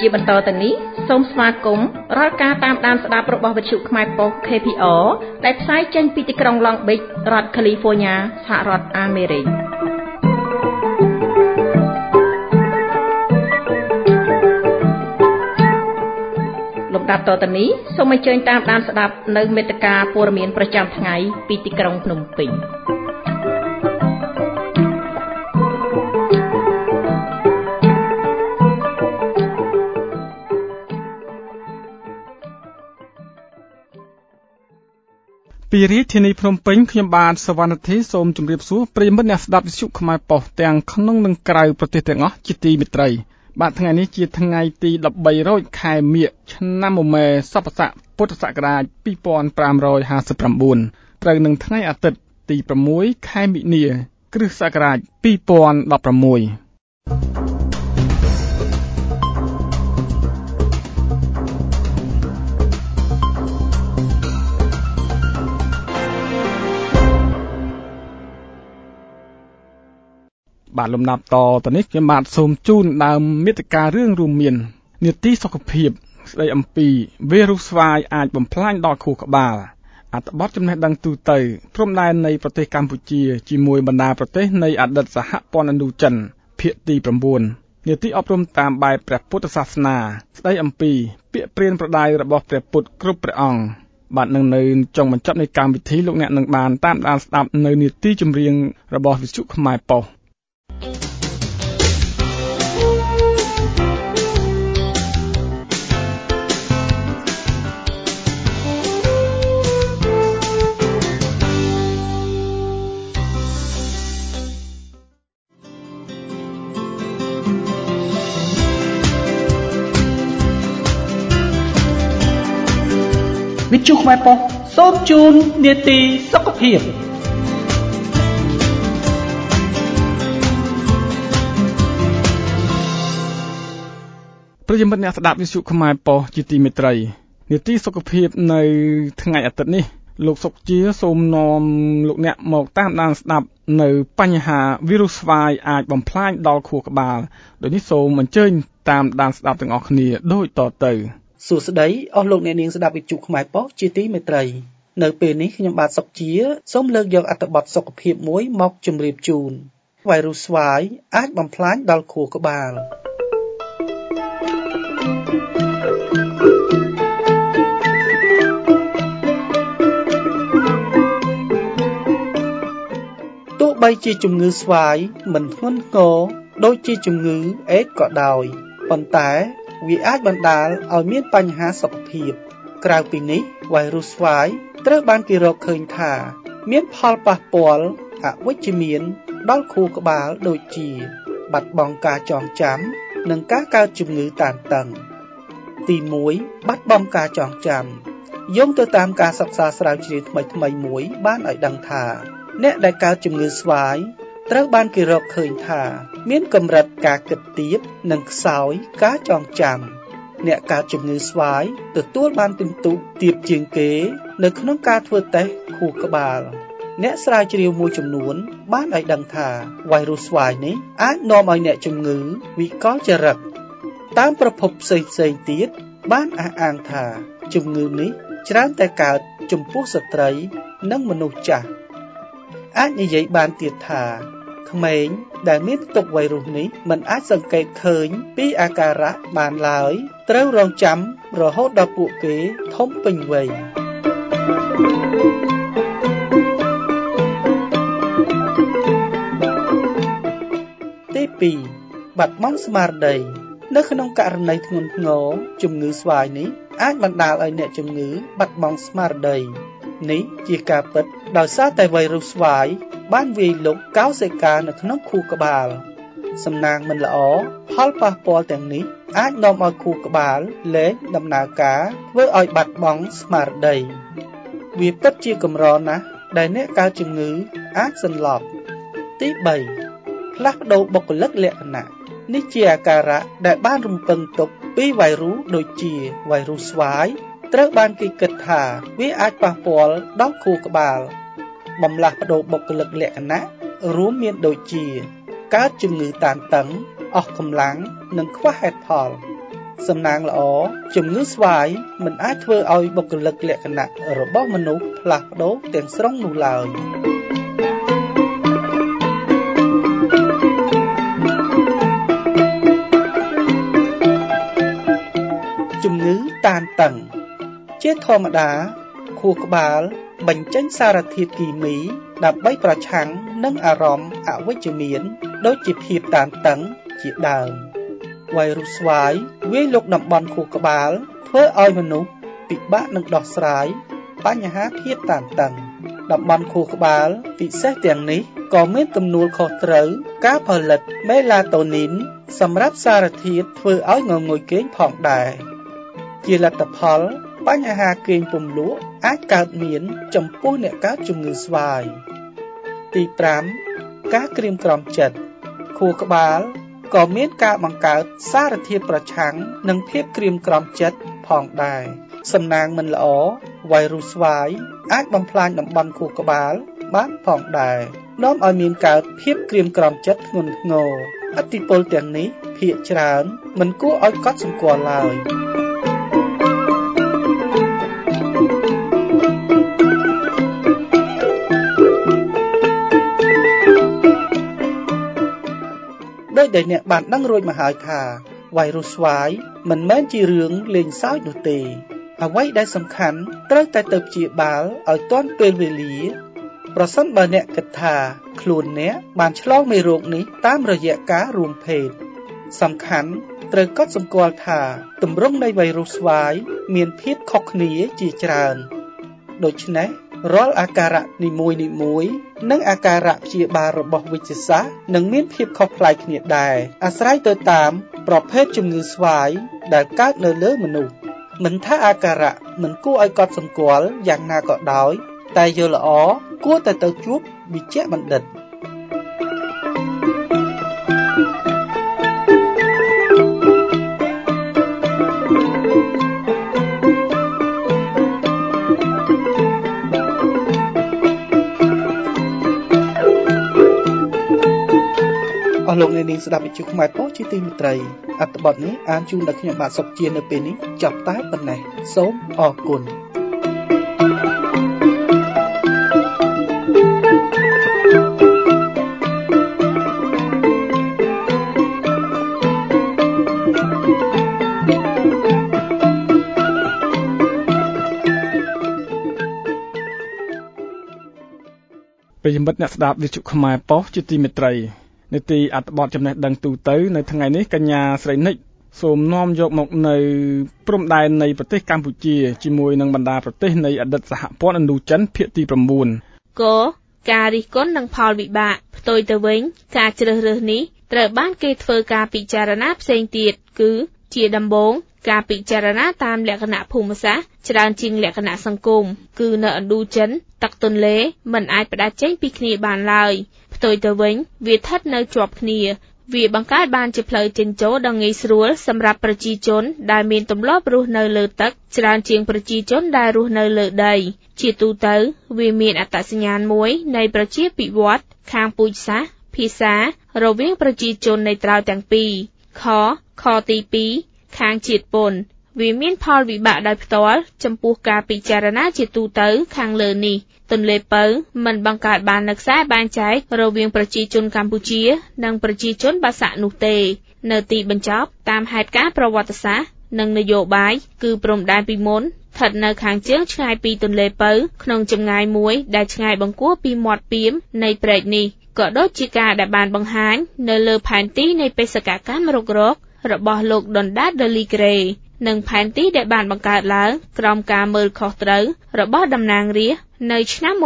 ជាបន្តទៅនេះសូមស្វាគមន៍រាល់ការតាមដានស្ដាប់របស់វិទ្យុខ្មែរប៉ុស្តិ៍ KPR ដែលផ្សាយចេញពីទីក្រុង Long Beach រដ្ឋ California សហរដ្ឋអាមេរិកលំដាប់តទៅនេះសូមអញ្ជើញតាមដានស្ដាប់នៅមេត្តាព័ត៌មានប្រចាំថ្ងៃពីទីក្រុងភ្នំពេញពីរាជធានីភ្នំពេញខ្ញុំបាទសវណ្ណធីសូមជម្រាបសួរប្រិយមិត្តអ្នកស្ដាប់វិទ្យុខ្មែរប៉ុស្តិ៍ទាំងក្នុងនិងក្រៅប្រទេសទាំងអស់ជាទីមេត្រីបាទថ្ងៃនេះជាថ្ងៃទី13រោចខែមិញឆ្នាំមមែសប្បស័កពុទ្ធសករាជ2559ត្រូវនឹងថ្ងៃអាទិត្យទី6ខែមិនិនាគ្រិស្តសករាជ2016បាទលំដាប់តទៅនេះខ្ញុំបាទសូមជូនដើមមេត្តារឿងរួមមាននីតិសុខភាពស្ដីអំពីវីរុសស្វាយអាចបំផ្លាញដល់ខួរក្បាលអត្ថបទចំណេះដឹងទូទៅព្រំដែននៃប្រទេសកម្ពុជាជាមួយបណ្ដាប្រទេសនៃអតីតសហព័ន្ធឥណ្ឌូចិនភាគទី9នីតិអប់រំតាមបែបព្រះពុទ្ធសាសនាស្ដីអំពីពាក្យព្រានប្រដៅរបស់ព្រះពុទ្ធគ្រប់ព្រះអង្គបាទនឹងនៅចុងបញ្ចប់នៃកម្មវិធីលោកអ្នកនឹងបានតាមដានស្ដាប់នៅនីតិចម្រៀងរបស់វិទ្យុខ្មែរប៉ុស្តិ៍វិទ្យុខ្មែរប៉ុស្តិ៍សូមជូននីតិសុខភាពប្រិយមិត្តអ្នកស្ដាប់វិទ្យុខ្មែរប៉ុស្តិ៍ជាទីមេត្រីនីតិសុខភាពនៅថ្ងៃអាទិត្យនេះលោកសុកជាសូមនាំលោកអ្នកមកតាមដានស្ដាប់នៅបញ្ហាវីរុសស្វាយអាចបំផ្លាញដល់ខួរក្បាលដូចនេះសូមអញ្ជើញតាមដានស្ដាប់ទាំងអស់គ្នាដូចតទៅសួស្តីអស់លោកអ្នកនាងស្ដាប់វិទ្យុខ្មែរប៉ុស្តិ៍ជាទីមេត្រីនៅពេលនេះខ្ញុំបាទសុកជាសូមលើកយកអត្ថបទសុខភាពមួយមកជម្រាបជូនវីរុសស្វាយអាចបំផ្លាញដល់ខួរក្បាលទោះបីជាជំងឺស្វាយមិនធ្ងន់ធ្ងរដូចជាជំងឺអេដស៍ក៏ដោយប៉ុន្តែវាអាចបណ្ដាលឲ្យមានបញ្ហាសុខភាពក្រៅពីនេះវីរុសស្វាយត្រូវបានគេរកឃើញថាមានផលប៉ះពាល់អវិជ្ជមានដល់ខួរក្បាលដូចជាបាត់បង់ការចងចាំនិងការកើតជំងឺតានតឹងទី1បាត់បង់ការចងចាំយោងទៅតាមការសិក្សាស្រាវជ្រាវថ្មីៗមួយបានឲ្យដឹងថាអ្នកដែលកើតជំងឺស្វាយត្រូវបានគេរកឃើញថាមានកម្រិតការគិតទាបនិងខ្សោយការចងចាំអ្នកកើតជំងឺស្វាយទទួលបានពិន្ទុទាបជាងគេនៅក្នុងការធ្វើតេស្តខួរក្បាលអ្នកស្រាវជ្រាវមួយចំនួនបានឲ្យដឹងថាវីរុសស្វាយនេះអាចនាំឲ្យអ្នកជំងឺវិកលចរិតតាមប្រភពផ្សេងៗទៀតបានអះអាងថាជំងឺនេះច្រើនតែកើតចំពោះស្ត្រីនិងមនុស្សចាស់អាចនិយាយបានទៀតថាក្មេងដែលមានផ្ទុកវីរុសនេះមិនអាចសង្កេតឃើញពីអាការៈបានឡើយត្រូវរងចាំរហូតដល់ពួកគេធំពេញវ័យទី2បាត់បង់ស្មារតីនៅក្នុងករណីធ្ងន់ធ្ងរជំងឺស្វាយនេះអាចបណ្ដាលឲ្យអ្នកជំងឺបាត់បង់ស្មារតីនេះជាការពិតដោយសារតែវីរុសស្វាយបានវាយលុកកោសិកានៅក្នុងខួរក្បាលសំណាងមិនល្អផលប៉ះពាល់ទាំងនេះអាចនាំឲ្យខួរក្បាលលែងដំណើរការធ្វើឲ្យបាត់បង់ស្មារតីវាពិតជាកម្រណាស់ដែលអ្នកកើតជំងឺអាចសន្លប់ទី3ផ្លាស់ប្ដូរបុគ្គលិកលក្ខណៈនេះជាអាការៈដែលបានរំពឹងទុកពីវីរុសដូចជាវីរុសស្វាយត្រូវបានគេគិតថាវាអាចប៉ះពាល់ដល់ខួរក្បាលបំលាស់ប្ដូរបុគ្គលិកលក្ខណៈរួមមានដូចជាកើតជំងឺតានតឹងអស់កម្លាំងនិងខ្វះហេតុផលសំណាងល្អជំងឺស្វាយមិនអាចធ្វើឲ្យបុគ្គលិកលក្ខណៈរបស់មនុស្សផ្លាស់ប្ដូរទាំងស្រុងនោះឡើយជំងឺតានតឹងជាធម្មតាខួរក្បាលបញ្ចេញសារធាតុគីមីដើម្បីប្រឆាំងនឹងអារម្មណ៍អវិជ្ជមានដូចជាភាពតានតឹងជាដើមវ៉ៃរុសស្វាយវាយលុកតំបន់ខួរក្បាលធ្វើឲ្យមនុស្សពិបាកនឹងដោះស្រាយបញ្ហាភាពតានតឹងតំបន់ខួរក្បាលពិសេសទាំងនេះក៏មានទំនួលខុសត្រូវការផលិតមេឡាតូនីនសម្រាប់សារធាតុធ្វើឲ្យងងុយគេងផងដែរជាលទ្ធផលបញ្ហាគេងពំលក់អាចកើតមានចំពោះអ្នកកើតជំងឺស្វាយទី5ការក្រៀមក្រំចិត្តខួរក្បាលក៏មានការបង្កើតសារធាតុប្រឆាំងនឹងភាពក្រៀមក្រំចិត្តផងដែរសំណាងមិនល្អវ៉ៃរុសស្វាយអាចបំផ្លាញតំបន់ខួរក្បាលបានផងដែរនាំឲ្យមានកើតភាពក្រៀមក្រំចិត្តធ្ងន់ធ្ងរឥទ្ធិពលទាំងនេះភាគច្រើនមិនគួរឲ្យកត់សម្គាល់ឡើយដោយដែលអ្នកបានដឹងរួចមកហើយថាវ៉ៃរុសស្វាយមិនមែនជារឿងលេងសើចនោះទេអ្វីដែលសំខាន់ត្រូវតែទៅព្យាបាលឲ្យទាន់ពេលវេលាប្រសិនបើអ្នកគិតថាខ្លួនអ្នកបានឆ្លងមេរោគនេះតាមរយៈការរួមភេទសំខាន់ត្រូវកត់សម្គាល់ថាទម្រង់នៃវ៉ៃរុសស្វាយមានភាពខុសគ្នាជាច្រើនដូច្នេះរាល់អាការៈនីមួយៗនិងអាការៈព្យាបាលរបស់វិទ្យាសាស្ត្រនឹងមានភាពខុសប្លែកគ្នាដែរអាស្រ័យទៅតាមប្រភេទជំងឺស្វាយដែលកើតនៅលើមនុស្សមិនថាអាការៈមិនគួរឲ្យកត់សម្គាល់យ៉ាងណាក៏ដោយតែយល់ល្អគួរតែទៅជួបវេជ្ជបណ្ឌិតអស់លោកអ្នកនាងស្ដាប់វិទ្យុខ្មែរប៉ុស្តិ៍ជាទីមេត្រីអត្ថបទនេះអានជូនដល់ខ្ញុំបាទសុកជានៅពេលនេះចប់តែប៉ុណ្ណេះសូមអរគុណប្រិយមិត្តអ្នកស្ដាប់វិទ្យុខ្មែរប៉ុស្តិ៍ជាទីមេត្រីនីតិអត្ថបទចំណេះដឹងទូទៅនៅថ្ងៃនេះកញ្ញាស្រីនិចសូមនាំយកមកនៅព្រំដែននៃប្រទេសកម្ពុជាជាមួយនឹងបណ្ដាប្រទេសនៃអតីតសហព័ន្ធឥណ្ឌូចិនភាគទី9 កការរិះគន់និងផលវិបាកផ្ទុយទៅវិញការជ្រើសរើសនេះត្រូវបានគេធ្វើការពិចារណាផ្សេងទៀតគឺជាដំបូងការពិចារណាតាមលក្ខណៈភូមិសាស្ត្រច្រើនជាងលក្ខណៈសង្គមគឺនៅឥណ្ឌូចិនទឹកទន្លេមិនអាចផ្ដាច់ចេញពីគ្នាបានឡើយផ្ទុយទៅវិញវាស្ថិតនៅជាប់គ្នាវាបង្កើតបានជាផ្លូវចេញចូលដ៏ងាយស្រួលសម្រាប់ប្រជាជនដែលមានទម្លាប់រស់នៅលើទឹកច្រើនជាងប្រជាជនដែលរស់នៅលើដីជាទូទៅវាមានអត្តសញ្ញាណមួយនៃប្រជាពិវត្តន៍ខាងពូជសាសន៍ភាសារវាងប្រជាជននៃត្រើយទាំងពីរខទី2ខាងជាតិពន្ធវាមានផលវិបាកដោយផ្ទាល់ចំពោះការពិចារណាជាទូទៅខាងលើនេះទន្លេពៅមិនបង្កើតបាននូវខ្សែបែងចែករវាងប្រជាជនកម្ពុជានិងប្រជាជនបាសាក់នោះទេនៅទីបញ្ចប់តាមហេតុការណ៍ប្រវត្តិសាស្ត្រនិងនយោបាយគឺព្រំដែនពីមុនស្ថិតនៅខាងជើងឆ្ងាយពីទន្លេពៅក្នុងចម្ងាយមួយដែលឆ្ងាយបង្គួរពីមាត់ពាមនៃព្រែកនេះក៏ដូចជាការដែលបានបង្ហាញនៅលើផែនទីនៃបេសកកម្មរុករករបស់លោកដុនដាត ដឺលីក្រេនិងផែនទីដែលបានបង្កើតឡើងក្រោមការមើលខុសត្រូវរបស់តំណាងរាស្ត្រនៅឆ្នាំ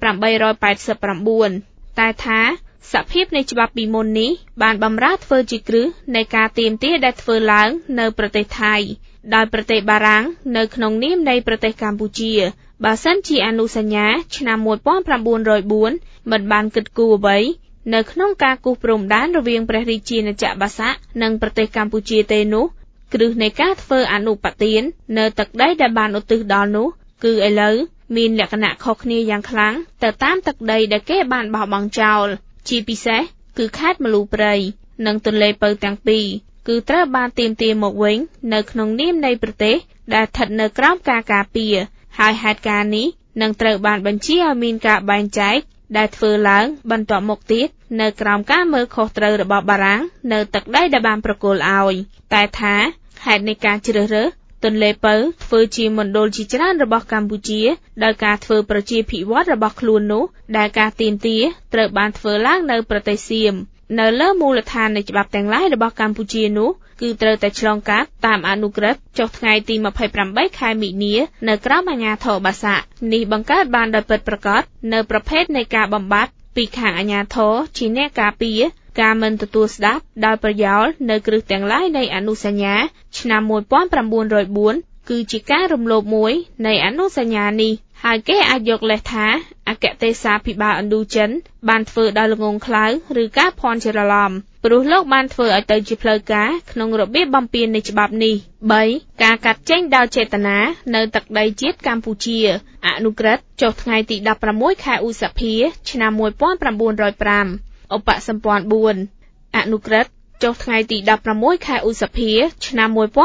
1889តែថាសភាពនៃច្បាប់ពីមុននេះបានបម្រើធ្វើជាគ្រឹះនៃការទាមទារដែលធ្វើឡើងនៅប្រទេសថៃដោយប្រទេសបារាំងនៅក្នុងនាមនៃប្រទេសកម្ពុជាបើសិនជាអនុសញ្ញាឆ្នាំ1904មិនបានគិតគូរអ្វីនៅក្នុងការគូសព្រំដែនរវាងព្រះរាជាណាចក្របាសាក់និងប្រទេសកម្ពុជាទេនោះគ្រឹះនៃការធ្វើអនុប្បទាននៅទឹកដីដែលបានឧទ្ទិសដល់នោះគឺឥឡូវមានលក្ខណៈខុសគ្នាយ៉ាងខ្លាំងទៅតាមទឹកដីដែលគេបានបោះបង់ចោលជាពិសេសគឺខេត្តម្លូព្រៃនិងទន្លេពៅទាំងពីរគឺត្រូវបានទាមទារមកវិញនៅក្នុងនាមនៃប្រទេសដែលស្ថិតនៅក្រោមការការពារហើយហេតុការណ៍នេះនឹងត្រូវបានបញ្ជាឲ្យមានការបែងចែកដែលធ្វើឡើងបន្ទាប់មកទៀតនៅក្រោមការមើលខុសត្រូវរបស់បារាំងនៅទឹកដីដែលបានប្រគល់ឲ្យតែថាហេតុនៃការជ្រើសរើសទន្លេពៅធ្វើជាមណ្ឌលជាច្រើនរបស់កម្ពុជាដោយការធ្វើប្រជាភិវឌ្ឍរបស់ខ្លួននោះដែលការទាមទារត្រូវបានធ្វើឡើងនៅប្រទេសសៀមនៅលើមូលដ្ឋាននៃច្បាប់ទាំងឡាយរបស់កម្ពុជានោះគឺត្រូវតែឆ្លងកាត់តាមអនុក្រឹត្យចុះថ្ងៃទី28ខែមិនិនានៅក្រោមអាជ្ញាធរបាសាក់នេះបង្កើតបានដោយពិតប្រាកដនៅប្រភេទនៃការបំបត្តិពីខាងអាជ្ញាធរជាអ្នកការពារការមិនទទួលស្ដាប់ដោយប្រយោលនៅគ្រឹះទាំងឡាយនៃអនុសញ្ញាឆ្នាំ1904គឺជាការរំលោភមួយនៃអនុសញ្ញានេះហើយគេអាចយកលេសថាអគ្គទេសាភិបាលឥណ្ឌូចិនបានធ្វើដោយល្ងងខ្លៅឬការភ័ន្តច្រឡំព្រោះលោកបានធ្វើឲ្យទៅជាផ្លូវការក្នុងរបៀបបំពាននៃច្បាប់នេះ 3. ការកាត់ចេញដោយចេតនានៅទឹកដីជាតិកម្ពុជាអនុក្រឹត្យចុះថ្ងៃទី16ខែឧសភាឆ្នាំ1905ឧបសម្ព័ន្ធ 4 អនុក្រឹត្យចុះថ្ងៃទី16ខែឧសភាឆ្នាំ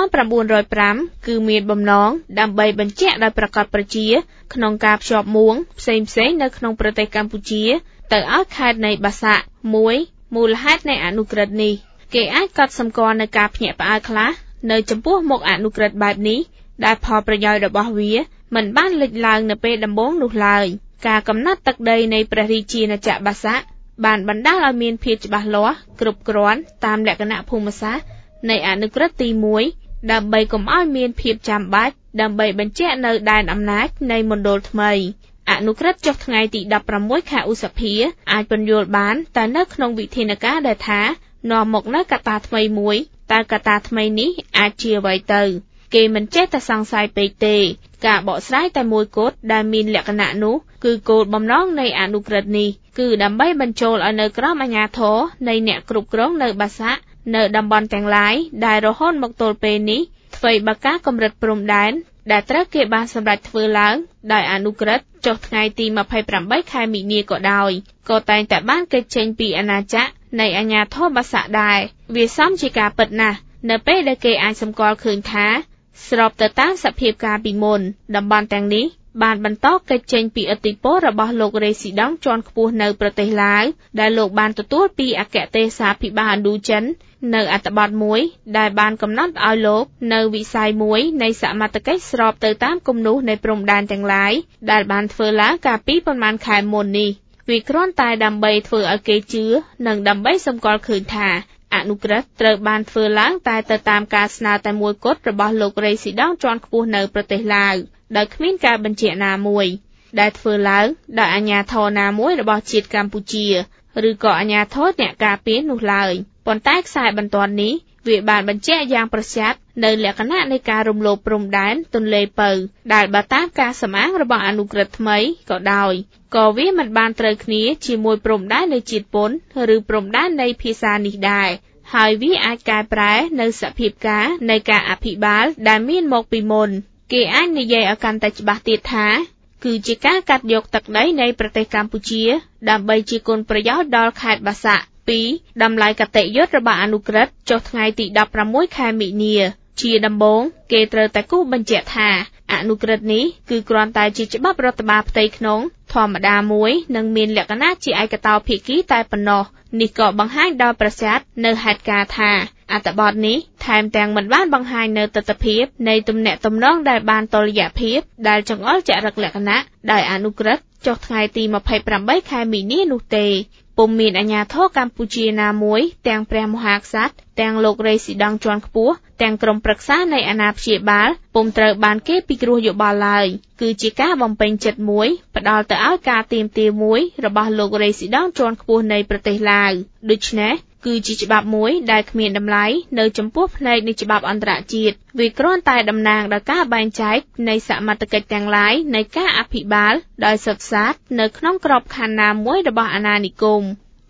1905គឺមានបំណងដើម្បីបញ្ជាក់ដោយប្រកាសប្រជាក្នុងការភ្ជាប់មួងផ្សេងៗនៅក្នុងប្រទេសកម្ពុជាទៅឲ្យខេត្តនៃបាសាក់ 1. មូលហេតុនៃអនុក្រឹត្យនេះគេអាចកត់សម្គាល់នៅការភ្ញាក់ផ្អើលខ្លះនៅចំពោះមុខអនុក្រឹត្យបែបនេះដែលផលប្រយោជន៍របស់វាមិនបានលេចឡើងនៅពេលដំបូងនោះឡើយការកំណត់ទឹកដីនៃព្រះរាជាណាចក្របាសាក់បានបណ្ដាលឲ្យមានភាពច្បាស់លាស់គ្រប់គ្រាន់តាមលក្ខណៈភូមិសាស្ត្រនៃអនុក្រឹត្យទី1ដើម្បីកុំឲ្យមានភាពចាំបាច់ដើម្បីបញ្ជាក់នៅដែនអំណាចនៃមណ្ឌលថ្មីអនុក្រឹត្យចុះថ្ងៃទី16ខែឧសភាអាចពន្យល់បានតែនៅក្នុងវិធានការដែលថានាំមកនៅកត្តាថ្មីមួយតើកត្តាថ្មីនេះអាចជាអ្វីទៅគេមិនចេះតែសង្ស័យពេកទេការបកស្រាយតែមួយគត់ដែលមានលក្ខណៈនោះគឺគោលបំណងនៃអនុក្រឹត្យនេះគឺដើម្បីបញ្ចូលឲ្យនៅក្រោមអាជ្ញាធរនៃអ្នកគ្រប់គ្រងនៅបាសាក់នៅតំបន់ទាំងឡាយដែលរហូតមកទល់ពេលនេះអ្វីបើការកម្រិតព្រំដែនដែលត្រូវគេបានសម្រេចធ្វើឡើងដោយអនុក្រឹត្យចុះថ្ងៃទី28ខែមិនិនាក៏ដោយក៏តែងតែបានគេចចេញពីអាណាចក្រនៃអាជ្ញាធរបាសាក់ដែរវាសមជាការពិតណាស់នៅពេលដែលគេអាចសម្គាល់ឃើញថាស្របទៅតាមសភាពការពីមុនតំបន់ទាំងនេះបានបន្តកិច្ចចេញពីឥទ្ធិពលរបស់លោករេស៊ីដង់ជាន់ខ្ពស់នៅប្រទេសឡាវដែលលោកបានទទួលពីអគ្គទេសាភិបាលឥណ្ឌូចិននៅអត្ថបទមួយដែលបានកំណត់ឲ្យលោកនៅវិស័យមួយនៃសមត្ថកិច្ចស្របទៅតាមគំនូសនៃព្រំដែនទាំងឡាយដែលបានធ្វើឡើងកាលពីប៉ុន្មានខែមុននេះវាគ្រាន់តែដើម្បីធ្វើឲ្យគេជឿនិងដើម្បីសម្គាល់ឃើញថាអនុក្រឹត្យត្រូវបានធ្វើឡើងតែទៅតាមការស្នើតែមួយគត់របស់លោករេស៊ីដង់ជាន់ខ្ពស់នៅប្រទេសឡាវដោយគ្មានការបញ្ជាក់ណាមួយដែលធ្វើឡើងដោយអាជ្ញាធរណាមួយរបស់ជាតិកម្ពុជាឬក៏អាជ្ញាធរអ្នកការពារនោះឡើយប៉ុន្តែខ្សែបន្ទាត់នេះវាបានបញ្ជាក់យ៉ាងប្រសិទ្ធនៅលក្ខណៈនៃការរំលោភព្រំដែនទន្លេពៅដែលបើតាមការសម្អាងរបស់អនុក្រឹត្យថ្មីក៏ដោយក៏វាមិនបានត្រូវគ្នាជាមួយព្រំដែននៃជាតិពុនឬព្រំដែននៃភាសានេះដែរហើយវាអាចកែប្រែនៅសភាពការនៃការអភិបាលដែលមានមកពីមុនគេអាចនិយាយឲ្យកាន់តែច្បាស់ទៀតថាគឺជាការកាត់យកទឹកដីនៃប្រទេសកម្ពុជាដើម្បីជាគុណប្រយោជន៍ដល់ខេត្តបាសាក់ 2. តម្លៃកតេយ្យុត្តរបស់អនុក្រឹត្យចុះថ្ងៃទី16ខែមិនិនាជាដំបូងគេត្រូវតែគូសបញ្ជាក់ថាអនុក្រឹត្យនេះគឺគ្រាន់តែជាច្បាប់រដ្ឋបាលផ្ទៃក្នុងធម្មតាមួយនិងមានលក្ខណៈជាឯកតោភាគីតែប៉ុណ្ណោះនេះក៏បង្ហាញដល់ប្រសាទនៅហេតុការណ៍ថាអត្ថបទនេះថែមទាំងមិនបានបង្ហាញនៅទស្សនវិជ្ជានៃទំនាក់ទំនងដែលបានតុល្យភាពដែលចង្អុលចរិតលក្ខណៈដោយអនុក្រឹត្យចុះថ្ងៃទី28ខែមិនិនានោះទេពុំមានអាជ្ញាធរកម្ពុជាណាមួយទាំងព្រះមហាក្សត្រទាំងលោករេស៊ីដង់ជាន់ខ្ពស់ទាំងក្រុមប្រឹក្សានៃអាណាព្យាបាលពុំត្រូវបានគេពិគ្រោះយោបល់ឡើយគឺជាការបំពេញចិត្តមួយផ្ដល់ទៅឲ្យការទាមទារមួយរបស់លោករេស៊ីដង់ជាន់ខ្ពស់នៃប្រទេសឡាវដូច្នេះគឺជាច្បាប់មួយដែលគ្មានតម្លៃនៅចំពោះផ្នែកនៃច្បាប់អន្តរជាតិវាគ្រាន់តែតំណាងដល់ការបែងចែកនៃសមត្ថកិច្ចទាំងឡាយនៃការអភិបាលដោយសុទ្ធសាធនៅក្នុងក្របខ័ណ្ឌណាមួយរបស់អាណានិគម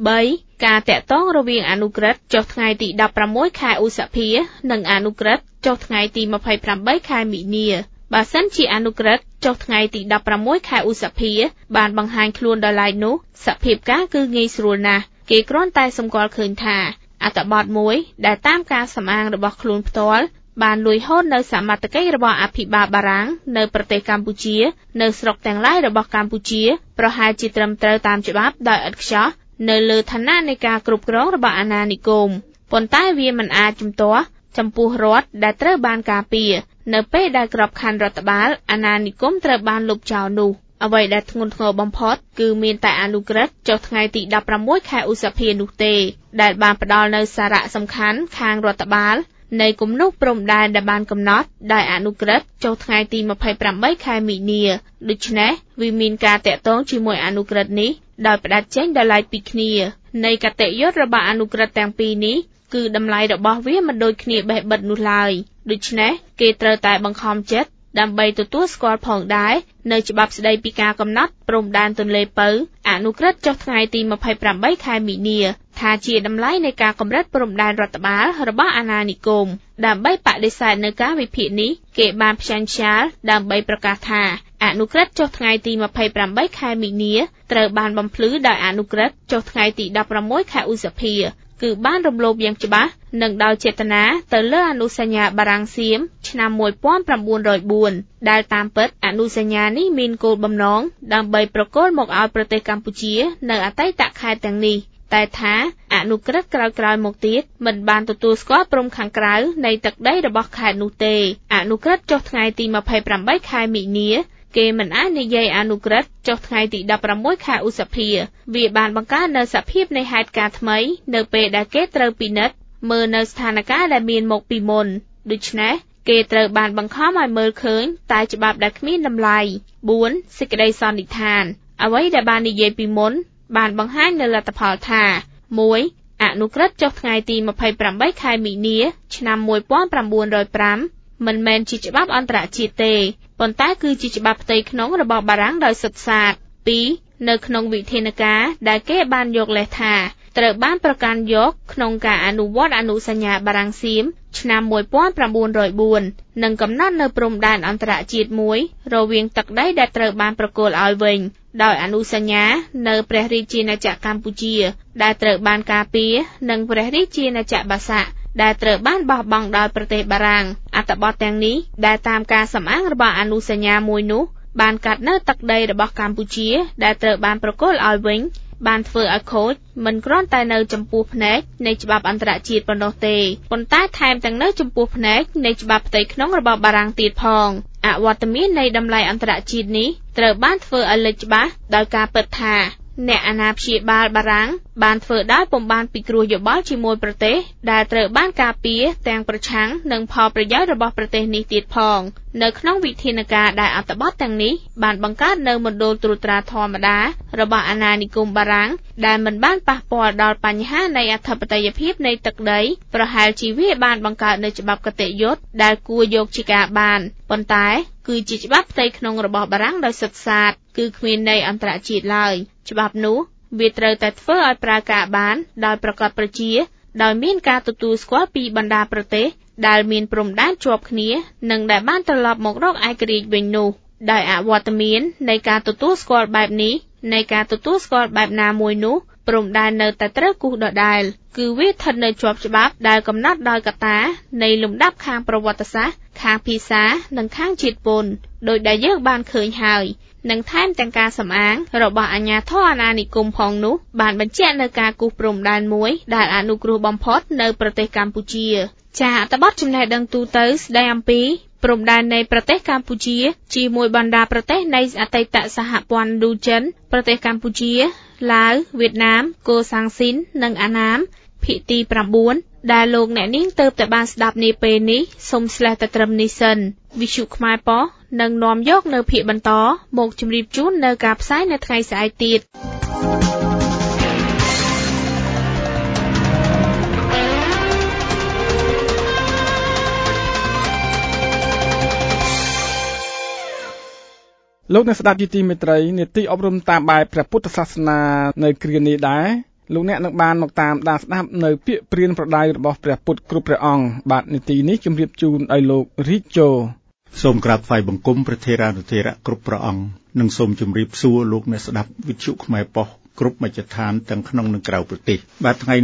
3. ការតាក់ទងរវាងអនុក្រឹត្យចុះថ្ងៃទី16ខែឧសភានិងអនុក្រឹត្យចុះថ្ងៃទី28ខែមិនិនាបើសិនជាអនុក្រឹត្យចុះថ្ងៃទី16ខែឧសភាបានបង្ហាញខ្លួនដោយឡែកនោះសភាពការគឺងាយស្រួលណាស់គេគ្រាន់តែសម្គាល់ឃើញថាអត្ថបទមួយដែលតាមការសម្អាងរបស់ខ្លួនផ្ទាល់បានលួចហូតនៅសមត្ថកិច្ចរបស់អភិបាលបារាំងនៅប្រទេសកម្ពុជានៅស្រុកទាំងឡាយរបស់កម្ពុជាប្រហែលជាត្រឹមត្រូវតាមច្បាប់ដោយឥតខ្ចោះនៅលើឋានៈនៃការគ្រប់គ្រងរបស់អាណានិគមប៉ុន្តែវាមិនអាចជំទាស់ចំពោះរដ្ឋដែលត្រូវបានការពារនៅពេលដែលក្របខ័ណ្ឌរដ្ឋបាលអាណានិគមត្រូវបានលុបចោលនោះអ្វីដែលធ្ងន់ធ្ងរបំផុតគឺមានតែអនុក្រឹត្យចុះថ្ងៃទី16ខែឧសភានោះទេដែលបានផ្ដល់នូវសារៈសំខាន់ខាងរដ្ឋបាលនៃគំនូសព្រំដែនដែលបានកំណត់ដោយអនុក្រឹត្យចុះថ្ងៃទី28ខែមីនាដូច្នេះវាមានការតាក់ទងជាមួយអនុក្រឹត្យនេះដោយផ្ដាច់ចេញដោយឡែកពីគ្នានៃកតេយ្យរបស់អនុក្រឹត្យទាំងពីរនេះគឺតម្លៃរបស់វាមិនដូចគ្នាបេះបិទនោះឡើយដូច្នេះគេត្រូវតែបង្ខំចិត្តដើម្បីទទួលស្គាល់ផងដែរនៅច្បាប់ស្តីពីការកំណត់ព្រំដែនទន្លេពៅអនុក្រឹត្យចុះថ្ងៃទី28ខែមីនាថាជាតម្លៃនៃការកម្រិតព្រំដែនរដ្ឋបាលរបស់អាណានិគមដើម្បីបដិសេធនៅការវិភាគនេះគេបានផ្សាយផ្សាយដើម្បីប្រកាសថាអនុក្រឹត្យចុះថ្ងៃទី28ខែមីនាត្រូវបានបំភ្លឺដោយអនុក្រឹត្យចុះថ្ងៃទី16ខែឧសភាគឺបានរំលោភយ៉ាងច្បាស់និងដោយចេតនាទៅលើអនុសញ្ញាបារាំងសៀមឆ្នាំ1904ដែលតាមពិតអនុសញ្ញានេះមានគោលបំណងដើម្បីប្រគល់មកឲ្យប្រទេសកម្ពុជានៅអតីតខេត្តទាំងនេះតែថាអនុក្រឹត្យក្រោយៗមកទៀតមិនបានទទួលស្គាល់ព្រំខាងក្រៅនៃទឹកដីរបស់ខេត្តនោះទេអនុក្រឹត្យចុះថ្ងៃទី28ខែមីនាគេមិនអាចនិយាយអនុក្រឹត្យចុះថ្ងៃទី16ខែឧសភាវាបានបង្កើននូវសភាពនៃហេតុការណ៍ថ្មីនៅពេលដែលគេត្រូវពិនិត្យមើលនៅស្ថានភាពដែលមានមកពីមុនដូច្នេះគេត្រូវបានបង្ខំឲ្យមើលឃើញតែច្បាប់ដែលគ្មានតម្លៃ4សេចក្តីសន្និដ្ឋានអ្វីដែលបាននិយាយពីមុនបានបង្ហាញនៅលទ្ធផលថា1អនុក្រឹត្យចុះថ្ងៃទី28ខែមីនាឆ្នាំ1905មិនមែនជាច្បាប់អន្តរជាតិទេប៉ុន្តែគឺជាច្បាប់ផ្ទៃក្នុងរបស់បារាំងដោយសុទ្ធសាធ2នៅក្នុងវិធានការដែលគេបានយកលេសថាត្រូវបានប្រកាន់យកក្នុងការអនុវត្តអនុសញ្ញាបារាំងសៀមឆ្នាំ1904និងកំណត់នៅព្រំដែនអន្តរជាតិមួយរវាងទឹកដីដែលត្រូវបានប្រគល់ឲ្យវិញដោយអនុសញ្ញានៅព្រះរាជាណាចក្រកម្ពុជាដែលត្រូវបានការពារនិងព្រះរាជាណាចក្របាសាក់ដែលត្រូវបានបោះបង់ដោយប្រទេសបារាំងអត្ថបទទាំងនេះដែលតាមការសម្អាងរបស់អនុសញ្ញាមួយនោះបានកាត់នៅទឹកដីរបស់កម្ពុជាដែលត្រូវបានប្រគល់ឲ្យវិញបានធ្វើឲ្យខូចមិនគ្រាន់តែនៅចំពោះផ្នែកនៃច្បាប់អន្តរជាតិប៉ុណ្ណោះទេប៉ុន្តែថែមទាំងនៅចំពោះផ្នែកនៃច្បាប់ផ្ទៃក្នុងរបស់បារាំងទៀតផងអវត្តមាននៃតម្លៃអន្តរជាតិនេះត្រូវបានធ្វើឲ្យលេចច្បាស់ដោយការពិតថាអ្នកអាណាព្យាបាលបារាំងបានធ្វើដោយពុំបានពិគ្រោះយោបល់ជាមួយប្រទេសដែលត្រូវបានការពារទាំងប្រឆាំងនឹងផលប្រយោជន៍របស់ប្រទេសនេះទៀតផងនៅក្នុងវិធានការដែលអត្ថបទទាំងនេះបានបង្កើតនៅមណ្ឌលត្រួតត្រាធម្មតារបស់អាណានិគមបារាំងដែលមិនបានប៉ះពាល់ដល់បញ្ហានៃអធិបតេយ្យភាពនៃទឹកដីប្រហែលជាវាបានបង្កើតនៅច្បាប់គតិយុត្តដែលគួរយកជាការបានប៉ុន្តែគឺជាច្បាប់ផ្ទៃក្នុងរបស់បារាំងដោយសុទ្ធសាធគឺគ្មានន័យអន្តរជាតិឡើយច្បាប់នោះវាត្រូវតែធ្វើឲ្យប្រើការបានដោយប្រកបប្រជាដោយមានការទទួលស្គាល់ពីបណ្ដាប្រទេសដែលមានព្រំដែនជាប់គ្នានិងដែលបានត្រឡប់មករកឯករាជ្យវិញនោះដោយអវត្តមាននៃការទទួលស្គាល់បែបនេះនៃការទទួលស្គាល់បែបណាមួយនោះព្រំដែននៅតែត្រូវគូសដដែលគឺវាស្ថិតនៅជាប់ច្បាប់ដែលកំណត់ដោយកត្តានៃលំដាប់ខាងប្រវត្តិសាស្ត្រខាងភាសានិងខាងជាតិពន្ធដោយដែលយើងបានឃើញហើយនិងថែមទាំងការសម្អាងរបស់អាជ្ញាធរអាណានិគមផងនោះបានបញ្ជាក់នៅការគូសព្រំដែនមួយដែលអនុគ្រោះបំផុតនៅប្រទេសកម្ពុជាចាអត្ថបទចំណេះដឹងទូទៅស្ដីអំពីព្រំដែននៃប្រទេសកម្ពុជាជាមួយបណ្ដាប្រទេសនៃអតីតសហព័ន្ធឌូចិនប្រទេសកម្ពុជាឡាវវៀតណាមកូសាំងស៊ីននិងអាណាមភាគទី9ដែលលោកអ្នកនាងទើបតែបានស្ដាប់នាពេលនេះសូមស្លេះតែត្រឹមនេះសិនវិទ្យុខ្មែរប៉ុស្តិ៍នឹងនាំយកនៅភាគបន្តមកជម្រាបជូននៅការផ្សាយនៅថ្ងៃស្អែកទៀតលោកអ្នកស្ដាប់ជាទីមេត្រីនីតិអប់រំតាមបែបព្រះពុទ្ធសាសនានៅគ្រានេះដែរលោកអ្នកនឹងបានមកតាមដានស្ដាប់នៅពាក្យព្រានប្រដៅរបស់ព្រះពុទ្ធគ្រប់ព្រះអង្គបាទនីតិនេះជម្រាបជូនឲ្យលោករីកជោសូមក្រាបថ្វាយបង្គំព្រះថេរានុថេរៈគ្រប់ព្រះអង្គនិងសូមជម្រាបសួរលោកអ្នកស្ដាប់វិទ្យុខ្មែរប៉ុស្តិ៍គ្រប់មជ្ឈដ្ឋានទាំងក្នុងនិងក្រៅប្រទេសបាទថ្ងៃនេះ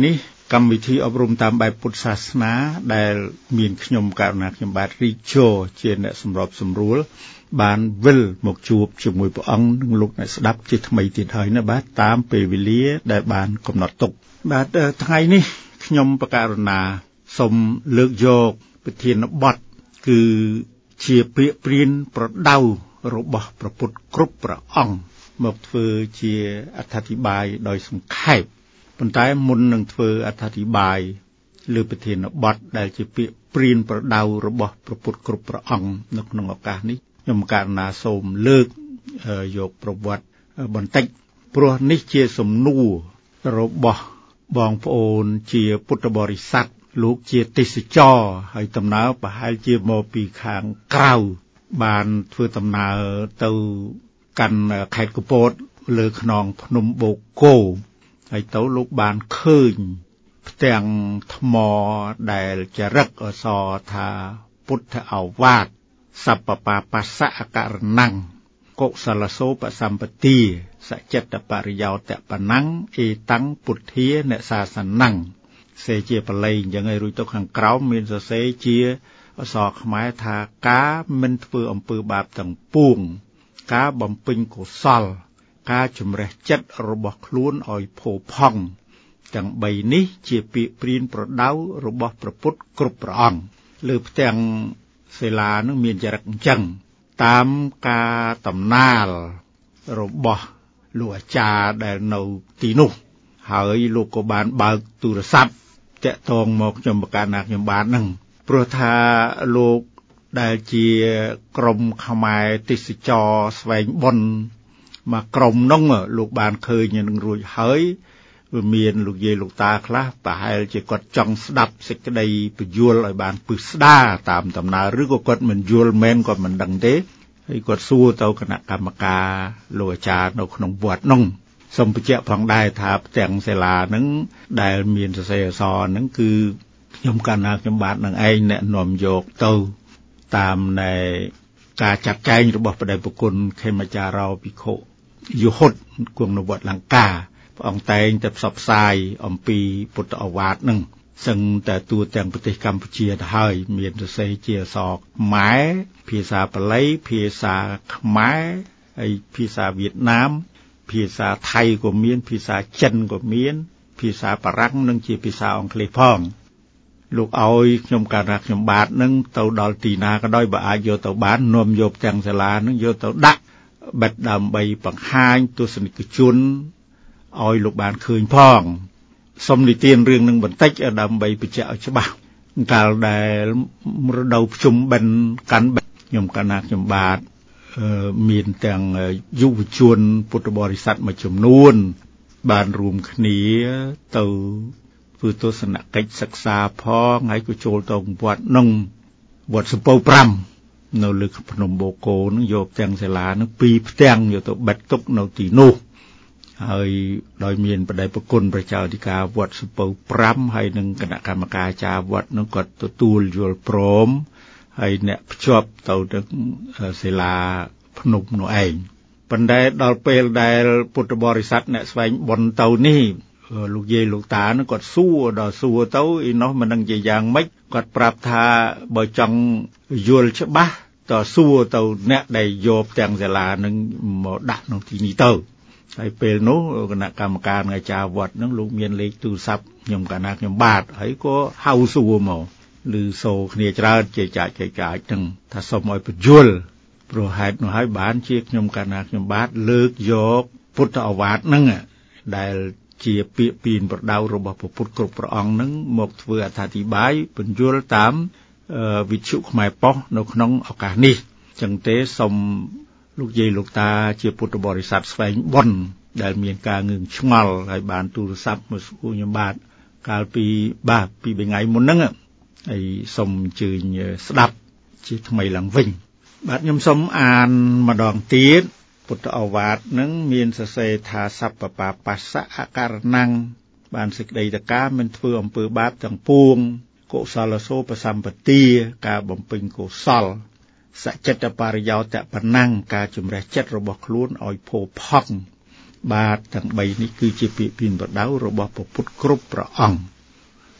កម្មវិធីអប់រំតាមបែបពុទ្ធសាសនាដែលមានខ្ញុំករណីខ្ញុំបាទរីកជោជាអ្នកសម្របសម្រួលបានវិលមកជួបជាមួយព្រះអង្គនិងលោកអ្នកស្ដាប់ជាថ្មីទៀតហើយណាបាទតាមពេលវេលាដែលបានកំណត់ទុកបាទថ្ងៃនេះខ្ញុំបករណាសូមលើកយកប្រធានបទគឺជាពាក្យព្រានប្រដៅរបស់ព្រះពុទ្ធគ្រប់ព្រះអង្គមកធ្វើជាអត្ថាធិប្បាយដោយសង្ខេបប៉ុន្តែមុននឹងធ្វើអត្ថាធិប្បាយលើប្រធានបទដែលជាពាក្យព្រានប្រដៅរបស់ព្រះពុទ្ធគ្រប់ព្រះអង្គនៅក្នុងឱកាសនេះខ្ញុំករណាសូមលើកយកប្រវត្តិបន្តិចព្រោះនេះជាសំណួររបស់បងប្អូនជាពុទ្ធបរិស័ទលោកជាទេសចរហើយដំណើរប្រហែលជាមកពីខាងក្រៅបានធ្វើដំណើរទៅកាន់ខេត្តកពតលើខ្នងភ្នំបូកគោហើយទៅលោកបានឃើញផ្ទាំងថ្មដែលចរិកអក្សរថាពុទ្ធឱវាទសព្បបាបស្សៈអករណង្ឃកុសលសោបសម្បទាសចិត្តបរិយោតបណੰអេតੰពុទ្ធានសាសនੰសេជាបល័យអញ្ចឹងហើយរួចទៅខាងក្រោមមានសរសេរជាអក្សរខ្មែរថាការមិនធ្វើអំពើបាបទាំងពួងការបំពេញកុសលការជំរះចិត្តរបស់ខ្លួនឲ្យផូរផង់ទាំង3នេះជាពាក្យព្រានប្រដៅរបស់ព្រះពុទ្ធគ្រប់ព្រះអង្គលើផ្ទាំងសិលានឹងមានចរិតអញ្ចឹងតាមការតំណាលរបស់លោកអាចារ្យដែលនៅទីនោះហើយលោកក៏បានបើកទូរស័ព្ទតាក់ទងមកខ្ញុំបកាណាខ្ញុំបានហ្នឹងព្រោះថាលោកដែលជាក្រុមខ្មែរទេសចរស្វែងបុណ្យមកក្រុមនោះលោកបានឃើញនឹងរួចហើយវាមានលោកយាយលោកតាខ្លះប្រហែលជាគាត់ចង់ស្ដាប់សេចក្តីពយល់ឲ្យបានពឹស្ដារតាមដំណើរឬក៏គាត់មិនយល់មែនគាត់មិនដឹងទេហើយគាត់សួរទៅគណៈកម្មការលោកអាចារ្យនៅក្នុងវត្តនោះសូមបញ្ជាក់ផងដែរថាផ្ទាំងសិលាហ្នឹងដែលមានសរសេរអក្សរហ្នឹងគឺខ្ញុំកណ្ណាខ្ញុំបាទនឹងឯងណែនាំយកទៅតាមនៃការចាត់ចែងរបស់បដិប្រគុណខេមចារោភិក្ខុយុហុតគង់នៅវត្តលង្កាព្រះអង្គតែងតែផ្សព្វផ្សាយអំពីពុទ្ធឱវាទហ្នឹងសឹងតែទូទាំងប្រទេសកម្ពុជាទៅហើយមានសរសេរជាអក្សរខ្មែរភាសាបាលីភាសាខ្មែរហើយភាសាវៀតណាមភាសាថៃក៏មានភាសាចិនក៏មានភាសាបារាំងនិងជាភាសាអង់គ្លេសផងលោកឲ្យខ្ញុំកាលណាខ្ញុំបាទនឹងទៅដល់ទីណាក៏ដោយបើអាចយកទៅបាននាំយកទាំងសាលានឹងយកទៅដាក់បិទដើម្បីបង្ហាញទស្សនិកជនឲ្យលោកបានឃើញផងសូមនិទានរឿងនឹងបន្តិចដើម្បីបញ្ជាក់ឲ្យច្បាស់កាលដែលរដូវភ្ជុំបិណ្ឌកាន់បិទខ្ញុំកាលណាខ្ញុំបាទមានទាំងយុវជនពុទ្ធបរិស័ទមួយចំនួនបានរួមគ្នាទៅធ្វើទស្សនកិច្ចសិក្សាផងហើយក៏ចូលទៅវត្តនោះវត្តសំពៅ5នៅលើភ្នំបូកគោនឹងយកទាំងសាលានឹង2ផ្ទាំងយកទៅបិទទុកនៅទីនោះហើយដោយមានបដិប្រគុណប្រជាអធិការវត្តសំពៅ5ហើយនឹងគណៈកម្មការអាចារ្យវត្តនោះគាត់ទទួលយល់ព្រមហើយអ្នកភ្ជាប់ទៅនឹងសិលាភ្នំនោះឯងប៉ុន្តែដល់ពេលដែលពុទ្ធបរិស័ទអ្នកស្វែងបុណ្យទៅនេះលោកយាយលោកតានឹងគាត់សួរដល់សួរទៅឯនោះមិនដឹងជាយ៉ាងម៉េចគាត់ប្រាប់ថាបើចង់យល់ច្បាស់តសួរទៅអ្នកដែលយកទាំងសាលានឹងមកដាក់ក្នុងទីនេះទៅហើយពេលនោះគណៈកម្មការអាចារ្យវត្តនឹងលោកមានលេខទូរស័ព្ទខ្ញុំកាលណាខ្ញុំបាទហើយក៏ហៅសួរមកឬសូគ្នាច្រើនជាចាច់ហ្នឹងថាសូមឲ្យបញ្យល់ព្រោះហេតុនោះហើយបានជាខ្ញុំកាលណាខ្ញុំបាទលើកយកពុទ្ធឱវាទហ្នឹងដែលជាពាក្យពីនប្រដៅរបស់ព្រះពុទ្ធគ្រប់ព្រះអង្គហ្នឹងមកធ្វើអត្ថាធិប្បាយបញ្យល់តាមវិទ្យុខ្មែរប៉ុស្តិ៍នៅក្នុងឱកាសនេះចឹងទេសូមលោកយាយលោកតាជាពុទ្ធបរិស័ទស្វែងបុណ្យដែលមានការងឿងឆ្ងល់ហើយបានទូរស័ព្ទមកសួរខ្ញុំបាទកាលពី2ថ្ងៃមុនហ្នឹងហើយសូមអញ្ជើញស្ដាប់ជាថ្មីឡើងវិញបាទខ្ញុំសូមអានម្ដងទៀតពុទ្ធឱវាទនឹងមានសរសេរថាសព្បបាបស្សៈអករណង្ឃបានសេចក្តីតកាមិនធ្វើអំពើបាបទាំងពួងកុសលសោបសម្បទាការបំពេញកុសលសចិត្តបរិយោតបណੰការជំរះចិត្តរបស់ខ្លួនឲ្យផូរផង់បាទទាំង3នេះគឺជាពាក្យពីនប្រដៅរបស់ព្រះពុទ្ធគ្រប់ព្រះអង្គ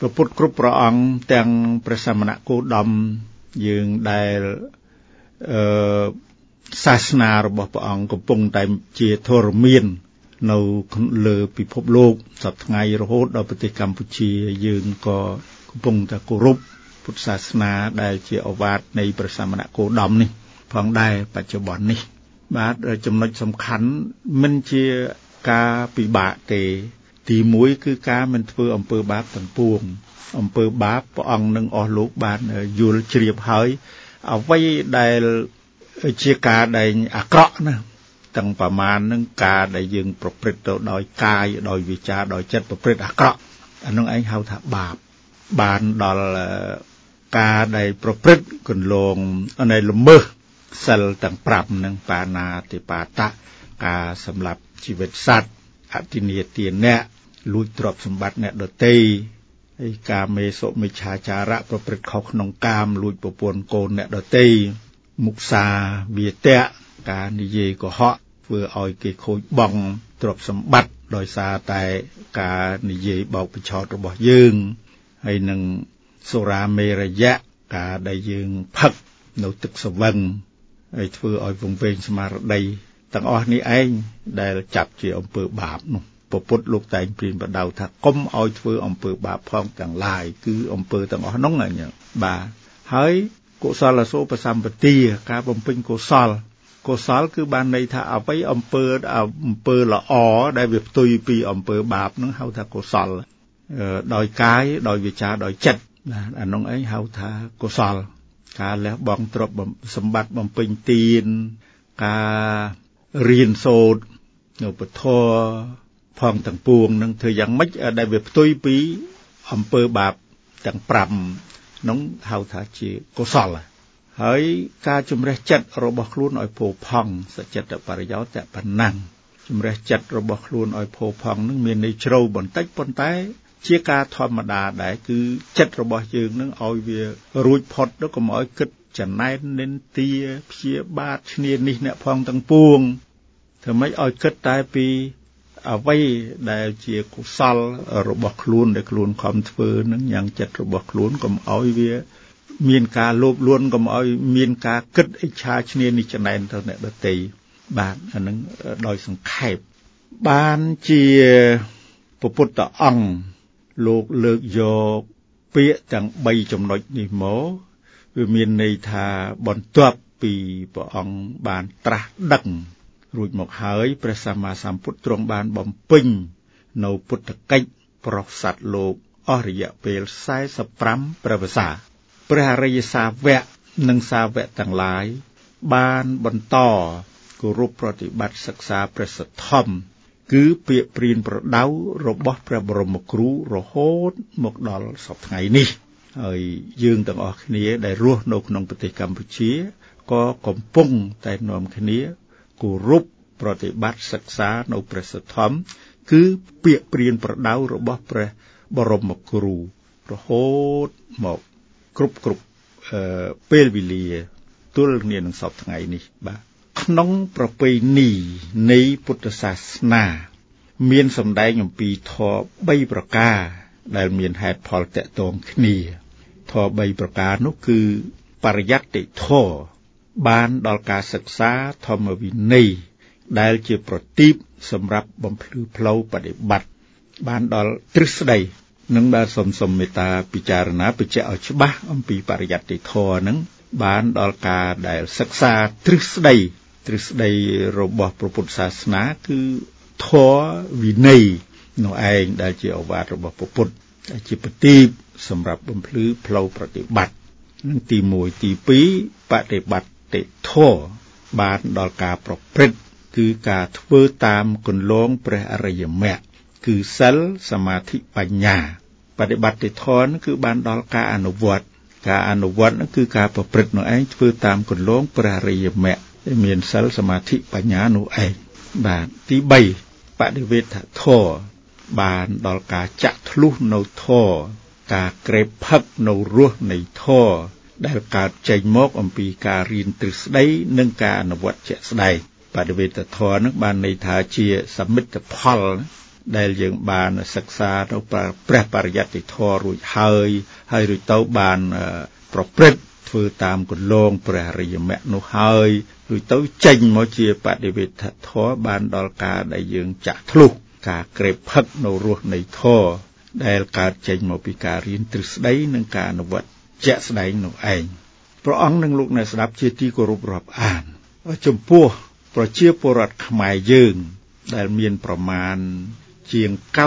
ព្រះពុទ្ធគ្រប់ព្រះអង្គទាំងព្រះសមណគោតមយើងដែលសាសនារបស់ព្រះអង្គកំពុងតែជាធរមាននៅលើពិភពលោកសប្តាហ៍ថ្ងៃរហូតដល់ប្រទេសកម្ពុជាយើងក៏កំពុងតែគោរពពុទ្ធសាសនាដែលជាឱវាទនៃព្រះសមណគោតមនេះផងដែរបច្ចុប្បន្ននេះបាទចំណុចសំខាន់មិនជាការពិបាកទេទី1គឺការមិនធ្វើអំពើបាបទាំងពួងអំពើបាបព្រះអង្គនឹងអស់លោកបានយល់ជ្រាបហើយអ្វីដែលជាការដែលអាក្រក់ណាទាំងប្រមាណនឹងការដែលយើងប្រព្រឹត្តទៅដោយកាយដោយវាចាដោយចិត្តប្រព្រឹត្តអាក្រក់អានោះឯងហៅថាបាបបានដល់ការដែលប្រព្រឹត្តកន្លងនៃល្មើសសិលទាំង5នឹងបាណាតិបាតៈការសម្លាប់ជីវិតសត្វអទិន្នាទានៈលួចទ្រព្យសម្បត្តិអ្នកដទៃហើយការមេសុមិច្ឆាចារៈប្រព្រឹត្តខុសក្នុងកាមលួចប្រពន្ធកូនអ្នកដទៃមុសាវាទៈការនិយាយកុហកធ្វើឲ្យគេខូចបង់ទ្រព្យសម្បត្តិដោយសារតែការនិយាយបោកបញ្ឆោតរបស់យើងហើយនឹងសុរាមេរយៈការដែលយើងផឹកនៅទឹកស្វឹងហើយធ្វើឲ្យវង្វេងស្មារតីទាំងអស់នេះឯងដែលចាប់ជាអំពើបាបនោះព្រះពុទ្ធលោកតែងព្រានបដៅថាកុំឲ្យធ្វើអំពើបាបផងទាំងឡាយគឺអំពើទាំងអស់នោះបាទហើយកុសលសោបសម្បទាការបំពេញកុសលគឺបានន័យថាអ្វីអំពើល្អដែលវាផ្ទុយពីអំពើបាបនឹងហៅថាកុសលដោយកាយដោយវាចាដោយចិត្តអានោះឯងហៅថាកុសលការលះបង់ទ្រព្យសម្បត្តិបំពេញទានការរៀនសូត្រនៅពធផងទាំងពួងនឹងធ្វើយ៉ាងម៉េចដែលវាផ្ទុយពីអំពើបាបទាំង5នោះហៅថាជាកុសលហើយការជំរះចិត្តរបស់ខ្លួនឲ្យផូរផង់សច្ចតបរិយោតៈបណ្ណੰជំរះចិត្តរបស់ខ្លួនឲ្យផូរផង់នឹងមានន័យជ្រៅបន្តិចប៉ុន្តែជាការធម្មតាដែរគឺចិត្តរបស់យើងនឹងឲ្យវារួចផុតទៅកុំឲ្យគិតចំណែននិន្ទាព្យាបាទឈ្នានេះអ្នកផងទាំងពួងធ្វើម៉េចឲ្យគិតតែពីអ្វីដែលជាកុសលរបស់ខ្លួនដែលខ្លួនខំធ្វើនឹងយ៉ាងចិត្តរបស់ខ្លួនកុំឲ្យវាមានការលោភលន់កុំឲ្យមានការគិតឥច្ឆាឈ្នានេះចំណែនទៅអ្នកដទៃបាទអានឹងដោយសង្ខេបបានជាពុទ្ធអង្គលោកលើកយកពាក្យទាំង3ចំណុចនេះមកវាមានន័យថាបន្ទាប់ពីព្រះអង្គបានត្រាស់ដឹងរួចមកហើយព្រះសម្មាសម្ពុទ្ធទ្រង់បានបំពេញនៅពុទ្ធកិច្ចប្រោសសត្វលោកអស់រយៈពេល45ព្រះវស្សាព្រះអរិយសាវកនិងសាវកទាំងឡាយបានបន្តគោរពប្រតិបត្តិសិក្សាព្រះសទ្ធម្មគឺពាក្យព្រានប្រដៅរបស់ព្រះបរមគ្រូរហូតមកដល់សព្វថ្ងៃនេះហើយយើងទាំងអស់គ្នាដែលរស់នៅក្នុងប្រទេសកម្ពុជាក៏កំពុងតែនាំគ្នាគោរពប្រតិបត្តិសិក្សានៅព្រះសទ្ធម្មគឺពាក្យព្រានប្រដៅរបស់ព្រះបរមគ្រូរហូតមកគ្រប់ពេលវេលាទល់គ្នានឹងសព្វថ្ងៃនេះបាទក្នុងប្រពៃណីនៃពុទ្ធសាសនាមានសម្ដែងអំពីធម៌3ប្រការដែលមានហេតុផលតកតងគ្នាធម៌3ប្រការនោះគឺបរិយត្តិធម៌បានដល់ការសិក្សាធម្មវិន័យដែលជាប្រទីបសម្រាប់បំភ្លឺផ្លូវបដិបត្តិបានដល់ទ្រឹស្ដីនឹងដែលសូមមេត្តាពិចារណាបញ្ជាក់ឲ្យច្បាស់អំពីបរិយត្តិធម៌នឹងបានដល់ការដែលសិក្សាទ្រឹស្ដីរបស់ព្រះពុទ្ធសាសនាគឺធម៌វិន័យនោះឯងដែលជាឱវាទរបស់ព្រះពុទ្ធដែលជាប្រទីបសម្រាប់បំភ្លឺផ្លូវប្រតិបត្តិនឹងទី1ទី2បដិបត្តិធម៌បានដល់ការប្រព្រឹត្តគឺការធ្វើតាមគន្លងព្រះអរិយមគ្គគឺសិលសមាធិបញ្ញាបដិបត្តិធម៌គឺបានដល់ការអនុវត្តនោះគឺការប្រព្រឹត្តនោះឯងធ្វើតាមគន្លងព្រះអរិយមគ្គមានសិលសមាធិបញ្ញានោះឯងបាទទី3បដិវេធធម៌បានដល់ការចាក់ធ្លុះនៅធម៌ការក្រេបផឹកនៅរសនៃធម៌ដែលកើតចេញមកអំពីការរៀនទ្រឹស្ដីនិងការអនុវត្តជាក់ស្ដែងបដិវេធធម៌នឹងបានន័យថាជាសមិទ្ធផលដែលយើងបានសិក្សានៅព្រះបរិយត្តិធម៌រួចហើយរួចទៅបានប្រព្រឹត្តធ្វើតាមគន្លងព្រះអរិយមគ្គនោះហើយរួចទៅចេញមកជាបដិវេធធម៌បានដល់ការដែលយើងចាក់ធ្លុះការក្រេបផឹកនៅរស់នៃធម៌ដែលកើតចេញមកពីការរៀនទ្រឹស្ដីនិងការអនុវត្តជាក់ស្ដែងនោះឯងព្រះអង្គនិងលោកអ្នកស្ដាប់ជាទីគោរពរាប់អានចំពោះប្រជាពលរដ្ឋខ្មែរយើងដែលមានប្រមាណជាង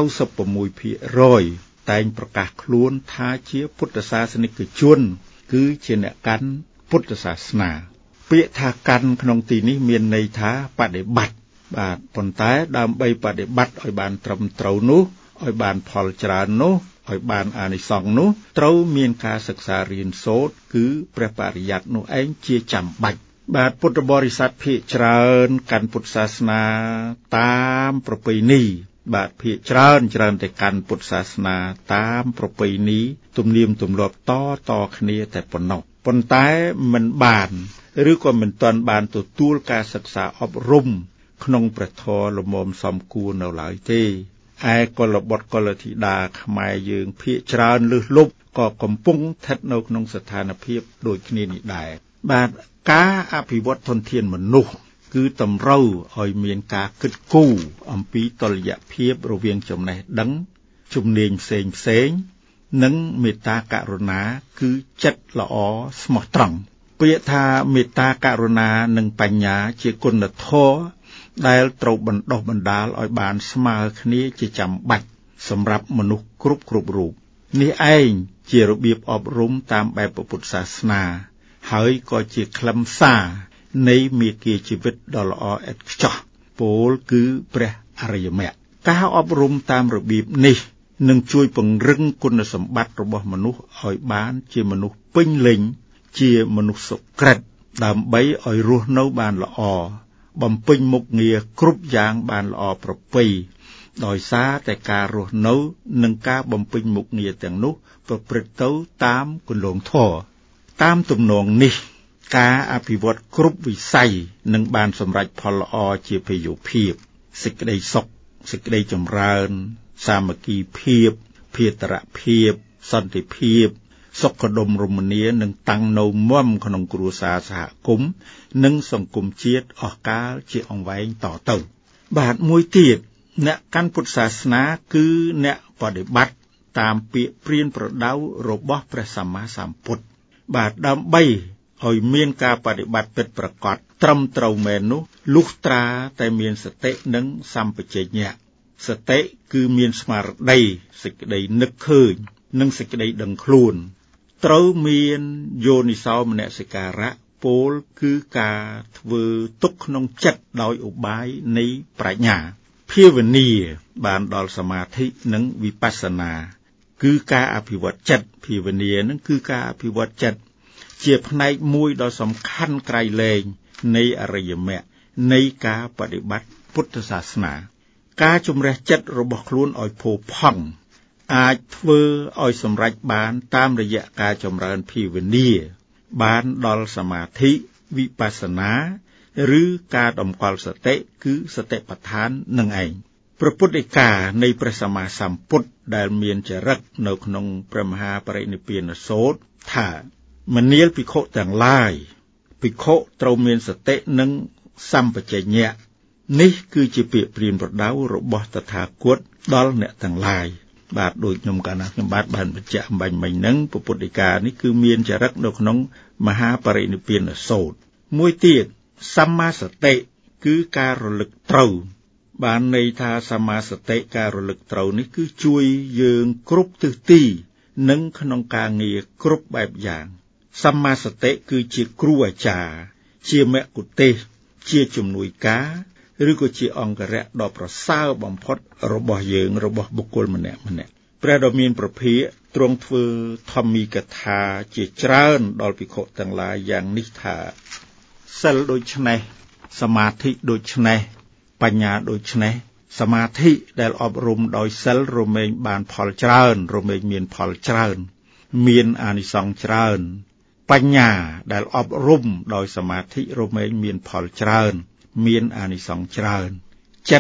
96% តែងប្រកាសខ្លួនថាជាពុទ្ធសាសនិកជនគឺជាអ្នកកាន់ពុទ្ធសាសនាពាក្យថាកាន់ក្នុងទីនេះមានន័យថាបដិបត្តិបាទប៉ុន្តែដើម្បីបដិបត្តិឲ្យបានត្រឹមត្រូវនោះឲ្យបានផលច្រើននោះឲ្យបានអានិសង្សនោះត្រូវមានការសិក្សារៀនសូត្រគឺព្រះបរិយត្តិនោះឯងជាចាំបាច់បាទពុទ្ធបរិស័ទភាគច្រើនកាន់ពុទ្ធសាសនាតាមប្រពៃណីបាទភាគច្រើនតែកាន់ពុទ្ធសាសនាតាមប្រពៃណីទំនៀមទម្លាប់តគ្នាតែប៉ុណ្ណោះប៉ុន្តែមិនបានឬក៏មិនទាន់បានទទួលការសិក្សាអប់រំក្នុងព្រះធម៌លមមសំគួរនៅឡើយទេឯកុលបុត្រកុលធីតាខ្មែរយើងភាគច្រើនលឹះលប់ក៏កំពុងស្ថិតនៅក្នុងស្ថានភាពដូចគ្នានេះដែរបាទការអភិវឌ្ឍធនធានមនុស្សគឺតម្រូវឲ្យមានការគិតគូរអំពីតុល្យភាពរវាងចំណេះដឹងជំនាញផ្សេងនិងមេត្តាករុណាគឺចិត្តល្អស្មោះត្រង់ពាក្យថាមេត្តាករុណានិងបញ្ញាជាគុណធម៌ដែលត្រូវបណ្ដុះបណ្ដាលឲ្យបានស្មើគ្នាជាចាំបាច់សម្រាប់មនុស្សគ្រប់រូបនេះឯងជារបៀបអប់រំតាមបែបពុទ្ធសាសនាហើយក៏ជាខ្លឹមសារនៃមាគ៌ាជីវិតដ៏ល្អឥតខ្ចោះពោលគឺព្រះអរិយមគ្គការអប់រំតាមរបៀបនេះនឹងជួយពង្រឹងគុណសម្បត្តិរបស់មនុស្សឲ្យបានជាមនុស្សពេញលេញជាមនុស្សសុក្រិតដើម្បីឲ្យរស់នៅបានល្អបំពេញមុខងារគ្រប់យ៉ាងបានល្អប្រពៃដោយសារតែការរស់នៅនិងការបំពេញមុខងារទាំងនោះប្រព្រឹត្តទៅតាមគន្លងធម៌តាមទំនងនេះការអភិវឌ្ឍគ្រប់វិស័យនឹងបានសម្រេចផលល្អជាភយោភាពសេចក្តីសុខសេចក្តីចម្រើនសាមគ្គីភាពភេទរភាពសន្តិភាពសុខដុមរមនានឹងតាំងនៅមាំក្នុងគ្រួសារសហគមន៍និងសង្គមជាតិអស់កលជាអង្វែងតទៅបាទមួយទៀតអ្នកកាន់ពុទ្ធសាសនាគឺអ្នកបដិបត្តិតាមពាក្យព្រានប្រដៅរបស់ព្រះសម្មាសម្ពុទ្ធបាទដើម្បីឲ្យមានការបដិបត្តិពិតប្រាកដត្រឹមត្រូវមែននោះលុះត្រាតែមានសតិនិងសម្បជញ្ញៈសតិគឺមានស្មារតីសេចក្តីនឹកឃើញនិងសេចក្តីដឹងខ្លួនត្រូវមានយោនិសោមនសិការៈពោលគឺការធ្វើទុកក្នុងចិត្តដោយឧបាយនៃប្រាជ្ញាភាវនាបានដល់សមាធិនិងវិបស្សនាគឺការអភិវឌ្ឍចិត្តភាវនានឹងគឺការអភិវឌ្ឍចិត្តជាផ្នែកមួយដ៏សំខាន់ក្រៃលែងនៃអរិយមគ្គនៃការបដិបត្តិពុទ្ធសាសនាការជំរះចិត្តរបស់ខ្លួនឲ្យផូរផង់អាចធ្វើឲ្យសម្រេចបានតាមរយៈការចម្រើនភាវនាបានដល់សមាធិវិបស្សនាឬការតម្កល់សតិគឺសតិប្បដ្ឋាននឹងឯងព្រះពុទ្ធដីកានៃព្រះសម្មាសម្ពុទ្ធដែលមានចរិតនៅក្នុងព្រះមហាបរិនិព្វានសូត្រថាមនាលភិក្ខុទាំងឡាយភិក្ខុត្រូវមានសតិនិងសម្បជញ្ញៈនេះគឺជាពាក្យព្រានប្រដៅរបស់តថាគតដល់អ្នកទាំងឡាយបាទដូចខ្ញុំកាលណាខ្ញុំបានបញ្ជាក់អំបញ្ញមិញហ្នឹងពុទ្ធដីកានេះគឺមានចរិតនៅក្នុងមហាបរិនិព្វានសូត្រមួយទៀតសម្មាសតិគឺការរលឹកត្រូវបានន័យថាសម្មាសតិការរលឹកត្រូវនេះគឺជួយយើងគ្រប់ទិសទីនិងក្នុងការងារគ្រប់បែបយ៉ាងសម្មាសតិគឺជាគ្រូអាចារ្យជាមគ្គុទ្ទេសក៍ជាជំនួយការឬក៏ជាអង្គរៈដ៏ប្រសើរបំផុតរបស់យើងរបស់បុគ្គលម្នាក់ព្រះដ៏មានព្រះភិក្ខទ្រង់ធ្វើធម្មីកថាជាច្រើនដល់ភិក្ខុទាំងឡាយយ៉ាងនេះថាសិលដូចនេះសមាធិដូចនេះបញ្ញាដូចនេះសមាធិដែលអប់រំដោយសិលរមែងបានផលច្រើនរមែងមានផលច្រើនមានអានិសង្សច្រើនបញ្ញាដែលអប់រំដោយសមាធិរមែងមានផលច្រើនមានអានិសង្សច្រើនចិត្ត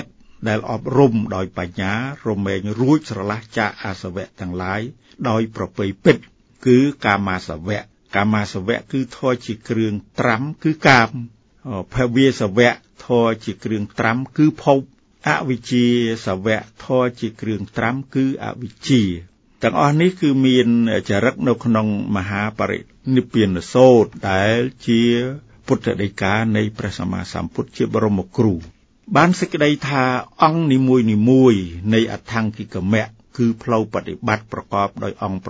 ដែលអប់រំដោយបញ្ញារមែងរួចស្រឡះចាកអាសវៈទាំងឡាយដោយប្រពៃពិតគឺកាមាសវៈគឺធម៌ជាគ្រឿងត្រាំគឺកាមភវាសវៈធម៌ជាគ្រឿងត្រាំគឺភពអវិជ្ជាសវៈធម៌ជាគ្រឿងត្រាំគឺអវិជ្ជាទាំងអស់នេះគឺមានចរិតនៅក្នុងមហាបរិនិព្វានសូត្រដែលជាពុទ្ធដីកានៃព្រះសម្មាសម្ពុទ្ធជាបរមគ្រូបានសេចក្តីថាអង្គនីមួយនៃអដ្ឋង្គិកមៈគឺផ្លូវបฏิបត្តិប្រកបដោយអង្គ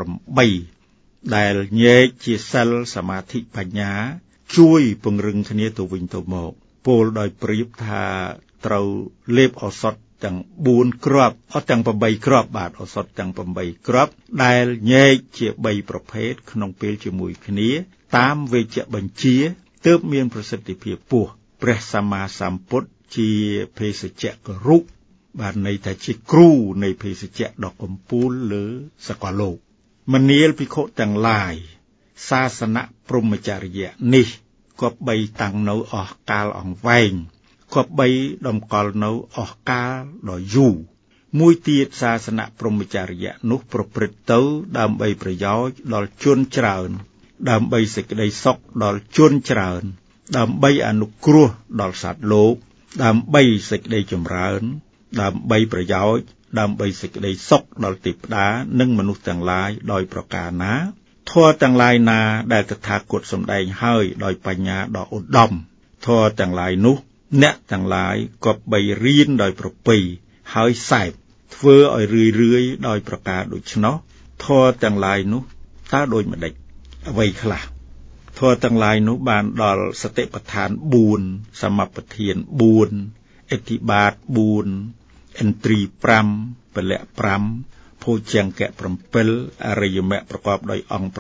8ដែលញែកជាសិលសមាធិបញ្ញាជួយពង្រឹងគ្នាទៅវិញទៅមកពោលដោយប្រៀបថាត្រូវលេបឱសថទាំង4គ្រាប់ទាំង8គ្រាប់បាទឱសថទាំង8គ្រាប់ដែលញែកជា3ប្រភេទក្នុងពេលជាមួយគ្នាតាមវេជ្ជបញ្ជាទើបមានប្រសិទ្ធភាពពោះព្រះសម្មាសម្ពុទ្ធជាភេសជ្ជៈគរុបានន័យថាជាគ្រូនៃភេសជ្ជៈដ៏កំពូលលើសកលលោកមនាលភិក្ខុទាំងឡាយសាសនៈព្រហ្មចរិយៈនេះគប្បីតាំងនៅអស់កាលអង្វែងគប្បីដំកល់នៅអស់កាលដ៏យូរមួយទៀតសាសនៈព្រហ្មចរិយៈនោះប្រព្រឹត្តទៅដើម្បីប្រយោជន៍ដល់ជនច្រើនដើម្បីសេចក្តីសុខដល់ជនច្រើនដើម្បីអនុគ្រោះដល់សត្វលោកដើម្បីសេចក្តីចម្រើនដើម្បីប្រយោជន៍ដើម្បីសេចក្តីសុខដល់ទេវតានិងមនុស្សទាំងឡាយដោយប្រការណាធម៌ទាំងឡាយណាដែលតថាគតសម្ដែងហើយដោយបញ្ញាដ៏ឧត្តមធម៌ទាំងឡាយនោះអ្នកទាំងឡាយក៏បីរៀនដោយប្រពៃហើយសែបធ្វើឲ្យរឿយដោយប្រការដូច្នោះធម៌ទាំងឡាយនោះតើដូចម្ដេចអ្វីខ្លះធម៌ទាំងឡាយនោះបានដល់សតិប្បដ្ឋាន4សមបត្តិធាន4អិទ្ធិបាត4ឥន្ទ្រី5ពលៈ5ភោជង្គៈ7អរិយមគ្គប្រកបដោយអង្គ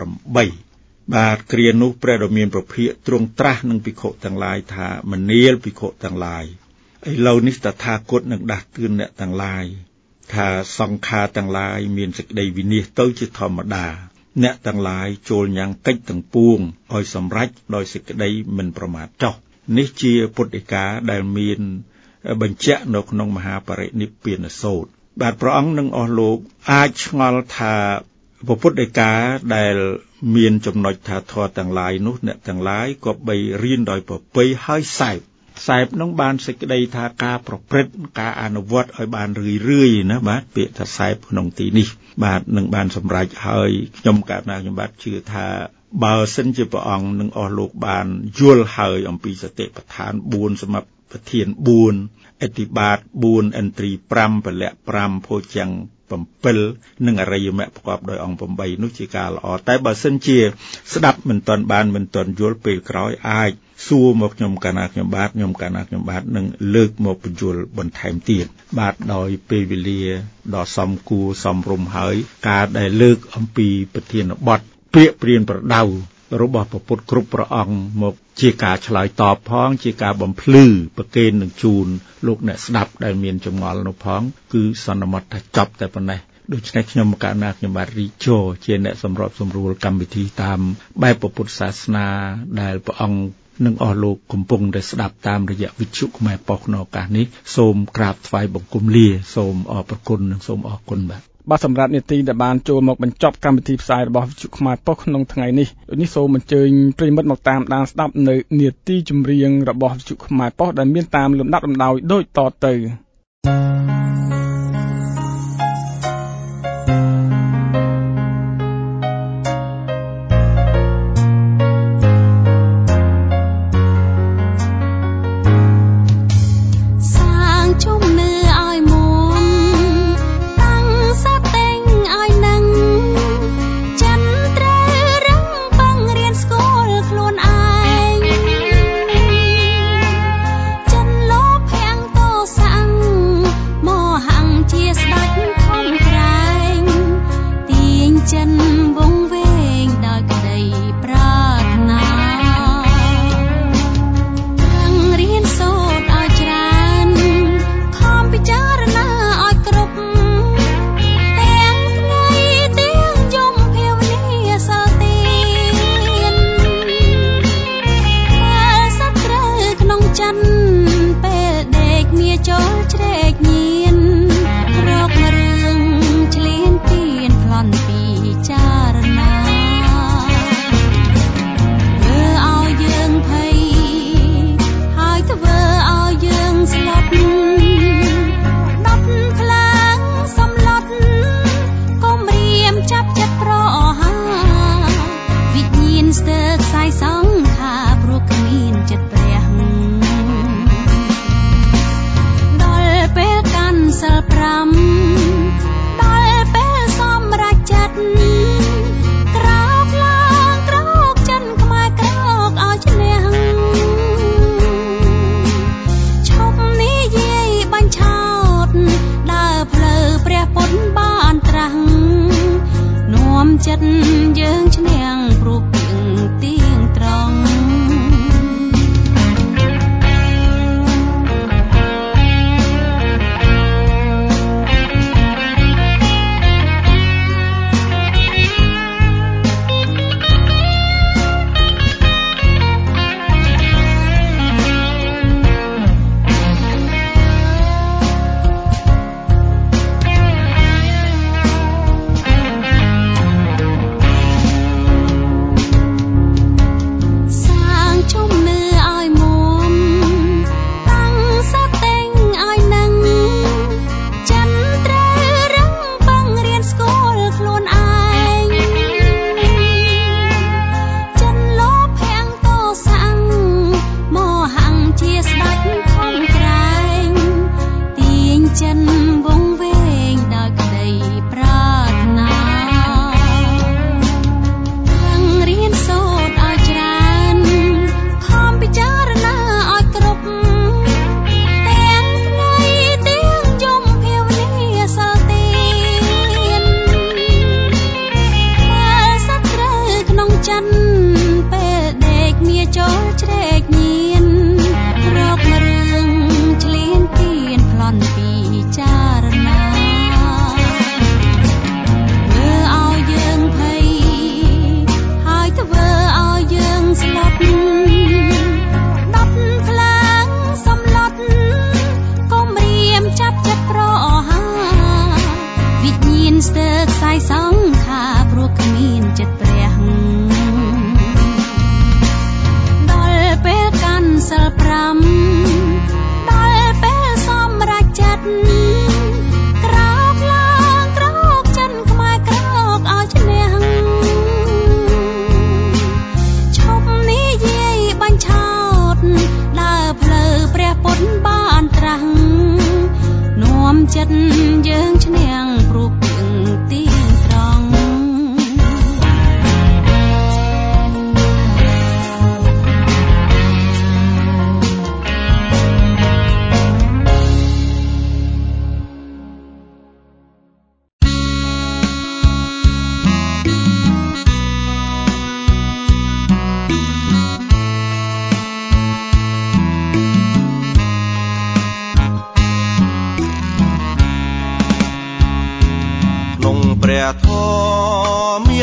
8បាទគ្រានោះព្រះដ៏មានព្រះភិក្ខទ្រង់ត្រាស់នឹងភិក្ខុទាំងឡាយថាមនាលភិក្ខុទាំងឡាយឥឡូវនេះតថាគតនឹងដាស់តឿនអ្នកទាំងឡាយថាសង្ខារទាំងឡាយមានសេចក្តីវិនិច្ឆ័យទៅជាធម្មតាអ្នកទាំងឡាយចូលញ៉ាំងកិច្ចទាំងពួងឲ្យសម្រេចដោយសេចក្តីមិនប្រមាទចុះនេះជាពុទ្ធដីកាដែលមានបញ្ជាក់នៅក្នុងមហាបរិនិព្វានសូត្របាទព្រះអង្គនឹងអស់លោកអាចឆ្ងល់ថាពុទ្ធដីកាដែលមានចំណុចថាធម៌ទាំងឡាយនោះអ្នកទាំងឡាយក៏បីរៀនដោយប្រពៃហើយសែបនឹងបានសេចក្តីថាការប្រព្រឹត្តការអនុវត្តឲ្យបានរឿយណាបាទពាក្យថាសែបក្នុងទីនេះបាទនឹងបានសម្រេចហើយខ្ញុំកណ្ណាខ្ញុំបាទជឿថាបើសិនជាព្រះអង្គនឹងអស់លោកបានយល់ហើយអំពីសតិប្បដ្ឋាន4សមបត្តិធាន4អិទ្ធិបាត4ឥន្ទ្រី5ពលៈ5ភោជង្គ7និងអរិយមគ្គប្រកបដោយអង្គ8នោះជាការល្អតែបើសិនជាស្ដាប់មិនទាន់បានមិនទាន់យល់ពេលក្រោយអាចសួរមកខ្ញុំកណ្ណាខ្ញុំបាទនឹងលើកមកបញ្យល់បន្ថែមទៀតបាទដោយពេលវេលាដ៏សមគួរសមរម្យហើយការដែលលើកអំពីប្រធានបទពាក្យព្រានប្រដៅរបស់ព្រះពុទ្ធគ្រប់ព្រះអង្គមកជាការឆ្លើយតបផងជាការបំភ្លឺប្រកេននឹងជូនលោកអ្នកស្ដាប់ដែលមានចម្ងល់នោះផងគឺសន្មតថាចប់តែប៉ុណ្ណេះដូច្នេះខ្ញុំកណ្ណាខ្ញុំបាទរីជោជាអ្នកសម្របសម្រួលកម្មវិធីតាមបែបពុទ្ធសាសនាដែលព្រះអង្គនឹងអស់លោកកំពុងតែស្ដាប់តាមរយៈវិទ្យុខ្មែរប៉ុស្តិ៍នៅឱកាសនេះសូមក្រាបថ្វាយបង្គំលាសូមអរព្រគុណនិងសូមអរគុណបាទសម្រាប់នាទីដែលបានចូលមកបញ្ចប់កម្មវិធីផ្សាយរបស់វិទ្យុខ្មែរប៉ុស្តិ៍ក្នុងថ្ងៃនេះដូចនេះសូមអញ្ជើញប្រិយមិត្តមកតាមដានស្ដាប់នៅនាទីចម្រៀងរបស់វិទ្យុខ្មែរប៉ុស្តិ៍ដែលមានតាមលំដាប់លំដោយដូចតទៅពេលដេកមាចូលជ្រែកញី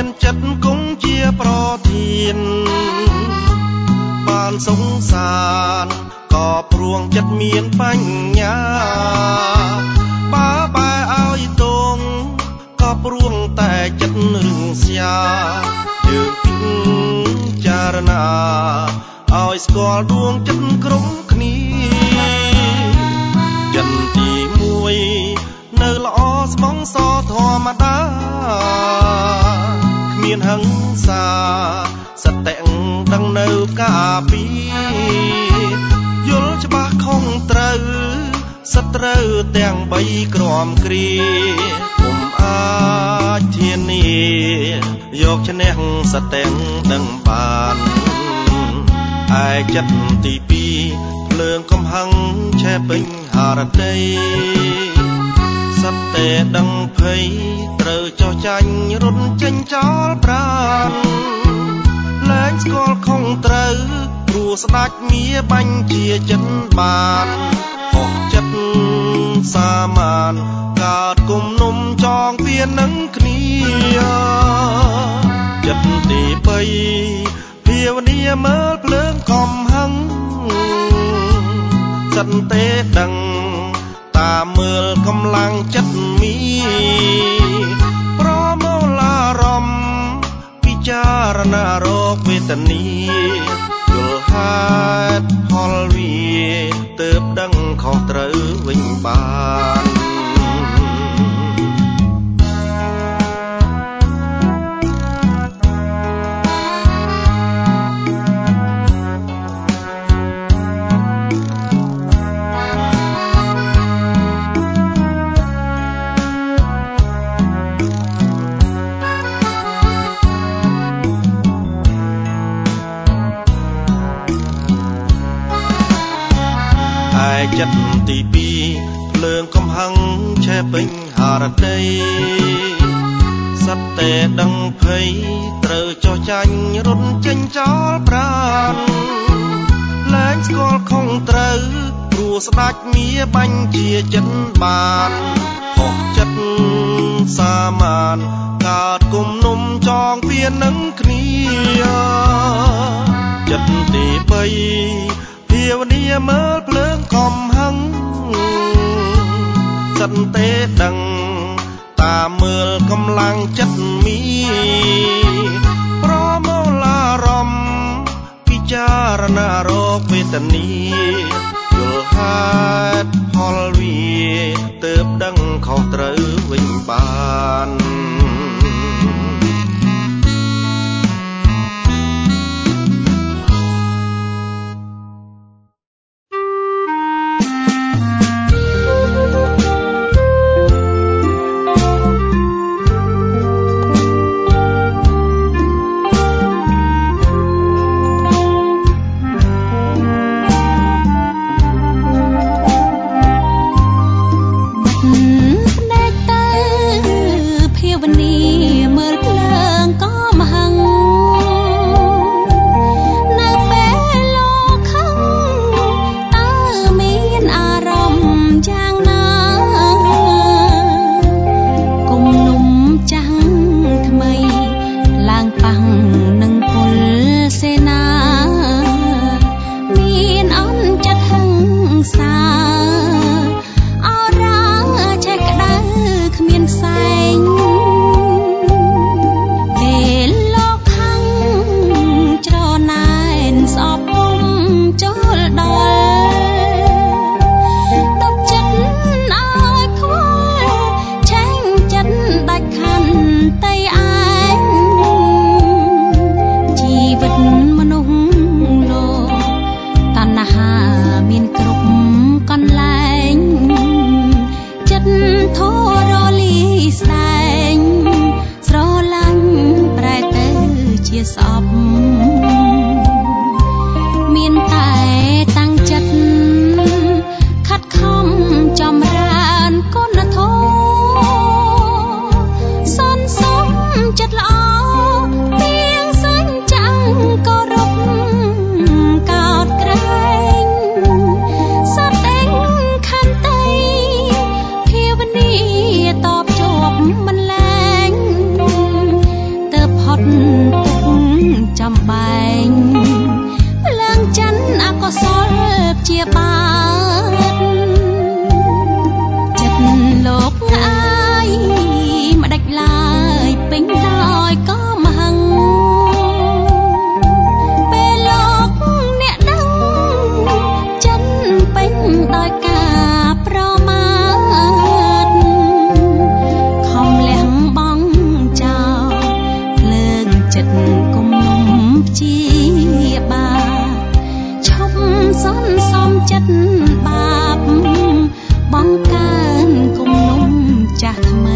មានចិត្តគង់ជាប្រធានបានសងសានក៏ព្រួងចិត្តមានបញ្ញាបើបែឲ្យទងក៏ព្រួងតែចិត្តរឹងស្យាយើងពិចារណាឲ្យស្គាល់ដួងចិត្តគ្រប់គ្នាចិនទី1នៅល្អស្មងសធម្មតាគ្មានហិង្សាសតិដឹងនៅការពីយល់ច្បាស់ខុសត្រូវសត្រូវទាំង3ក្រមគ្រាគុំអាចធានាយកឈ្នះសតិដឹងបានឯចិត្តទី2ភ្លើងកំហឹងឆេះពេញហារតីសតិដឹងភ័យត្រូវចោះចាញ់រត់ចេញចោលប្រាណលែងស្គាល់ខុសត្រូវព្រោះស្ដាច់មាបាញ់ជាចិត្តបានហុកចិត្តសាមានកើតគុំនុំចងពៀននឹងគ្នាចិត្តទី3ភាវនាមើលភ្លើងកំហឹងសិនទេដឹងតាមមើលកម្លាំងចិត្តមីប្រមូលអារម្មណ៍ពិចារណារកវេទនាយល់ហេតុផលវាទើបដឹងខុសត្រូវវិញបានចិត្តទី2ភ្លើងកំហឹងឆេះពេញហារតីសតិដឹងភ័យត្រូវចោះចាញ់រត់ចេញចោលប្រាណលែងស្គាល់ខុសត្រូវព្រោះស្ដាច់មាបាញ់ជាចិត្តបានហុកចិត្តសាមានកើតគុំនុំចងពៀននឹងគ្នាចិត្តទី3ភាវនាមើលភ្លើងកំហឹងសិនទេដឹងតាមមើលកម្លាំងចិត្តមីប្រមូលអារម្មណ៍ពិចារណារកវេទនាយល់ហេតុផលវាទើបដឹងខុសត្រូវវិញបានជាបាត់ចិត្តលោកអាយមិនដាច់ឡើយពេញដោយក៏មហឹងពេលលោកអ្នកដឹងចិត្តពេញដោយការប្រមាទខំលះបង់ចោលភ្លើងចិត្តគុំនុំជាបាឈប់សន្សំចិត្តបាបបង្កើនគុំនុំចាស់ថ្មី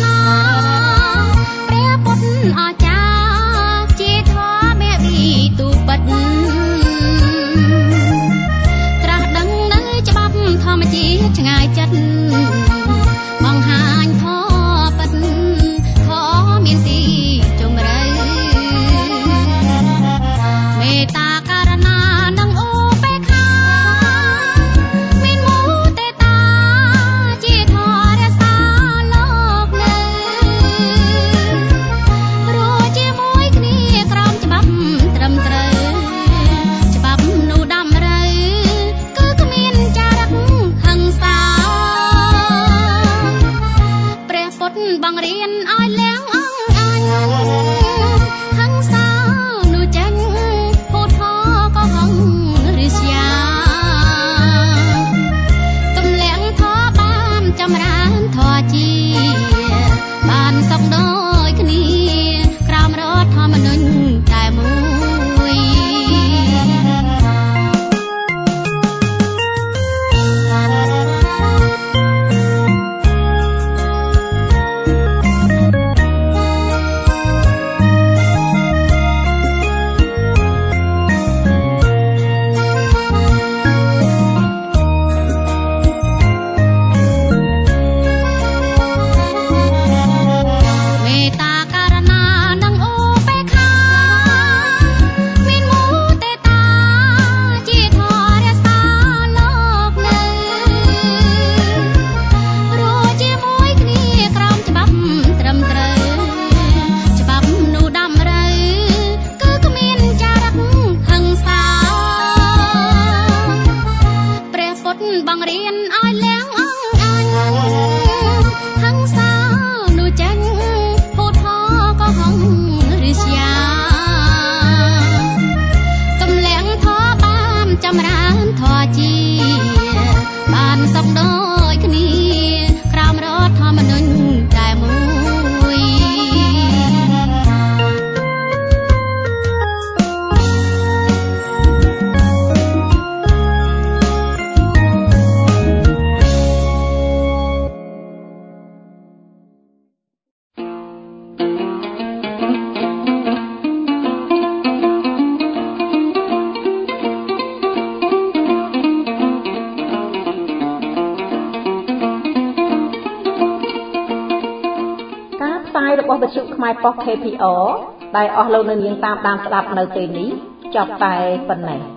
ទូខ្មែរប៉ុស KPR ដែលអស់លោកនៅនាងតាមដានស្ដាប់នៅពេលនេះចប់តែប៉ុណ្ណេះ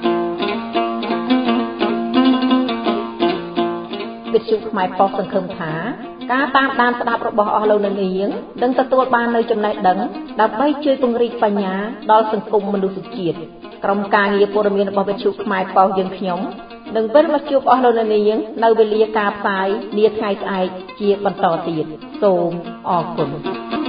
វិទ្យុខ្មែរប៉ុសសង្ឃឹមថាការតាមដានស្ដាប់របស់អស់លោកអ្នកនាងនឹងទទួលបាននូវចំណេះដឹងដើម្បីជួយពង្រីកបញ្ញាដល់សង្គមមនុស្សជាតិក្រុមការងារព័ត៌មានរបស់វិទ្យុខ្មែរប៉ុសយើងខ្ញុំនឹងវិលមកជួបអស់លោកអ្នកនាងនៅវេលាការផ្សាយនាថ្ងៃស្អែកជាបន្តទៀតសូមអរគុណ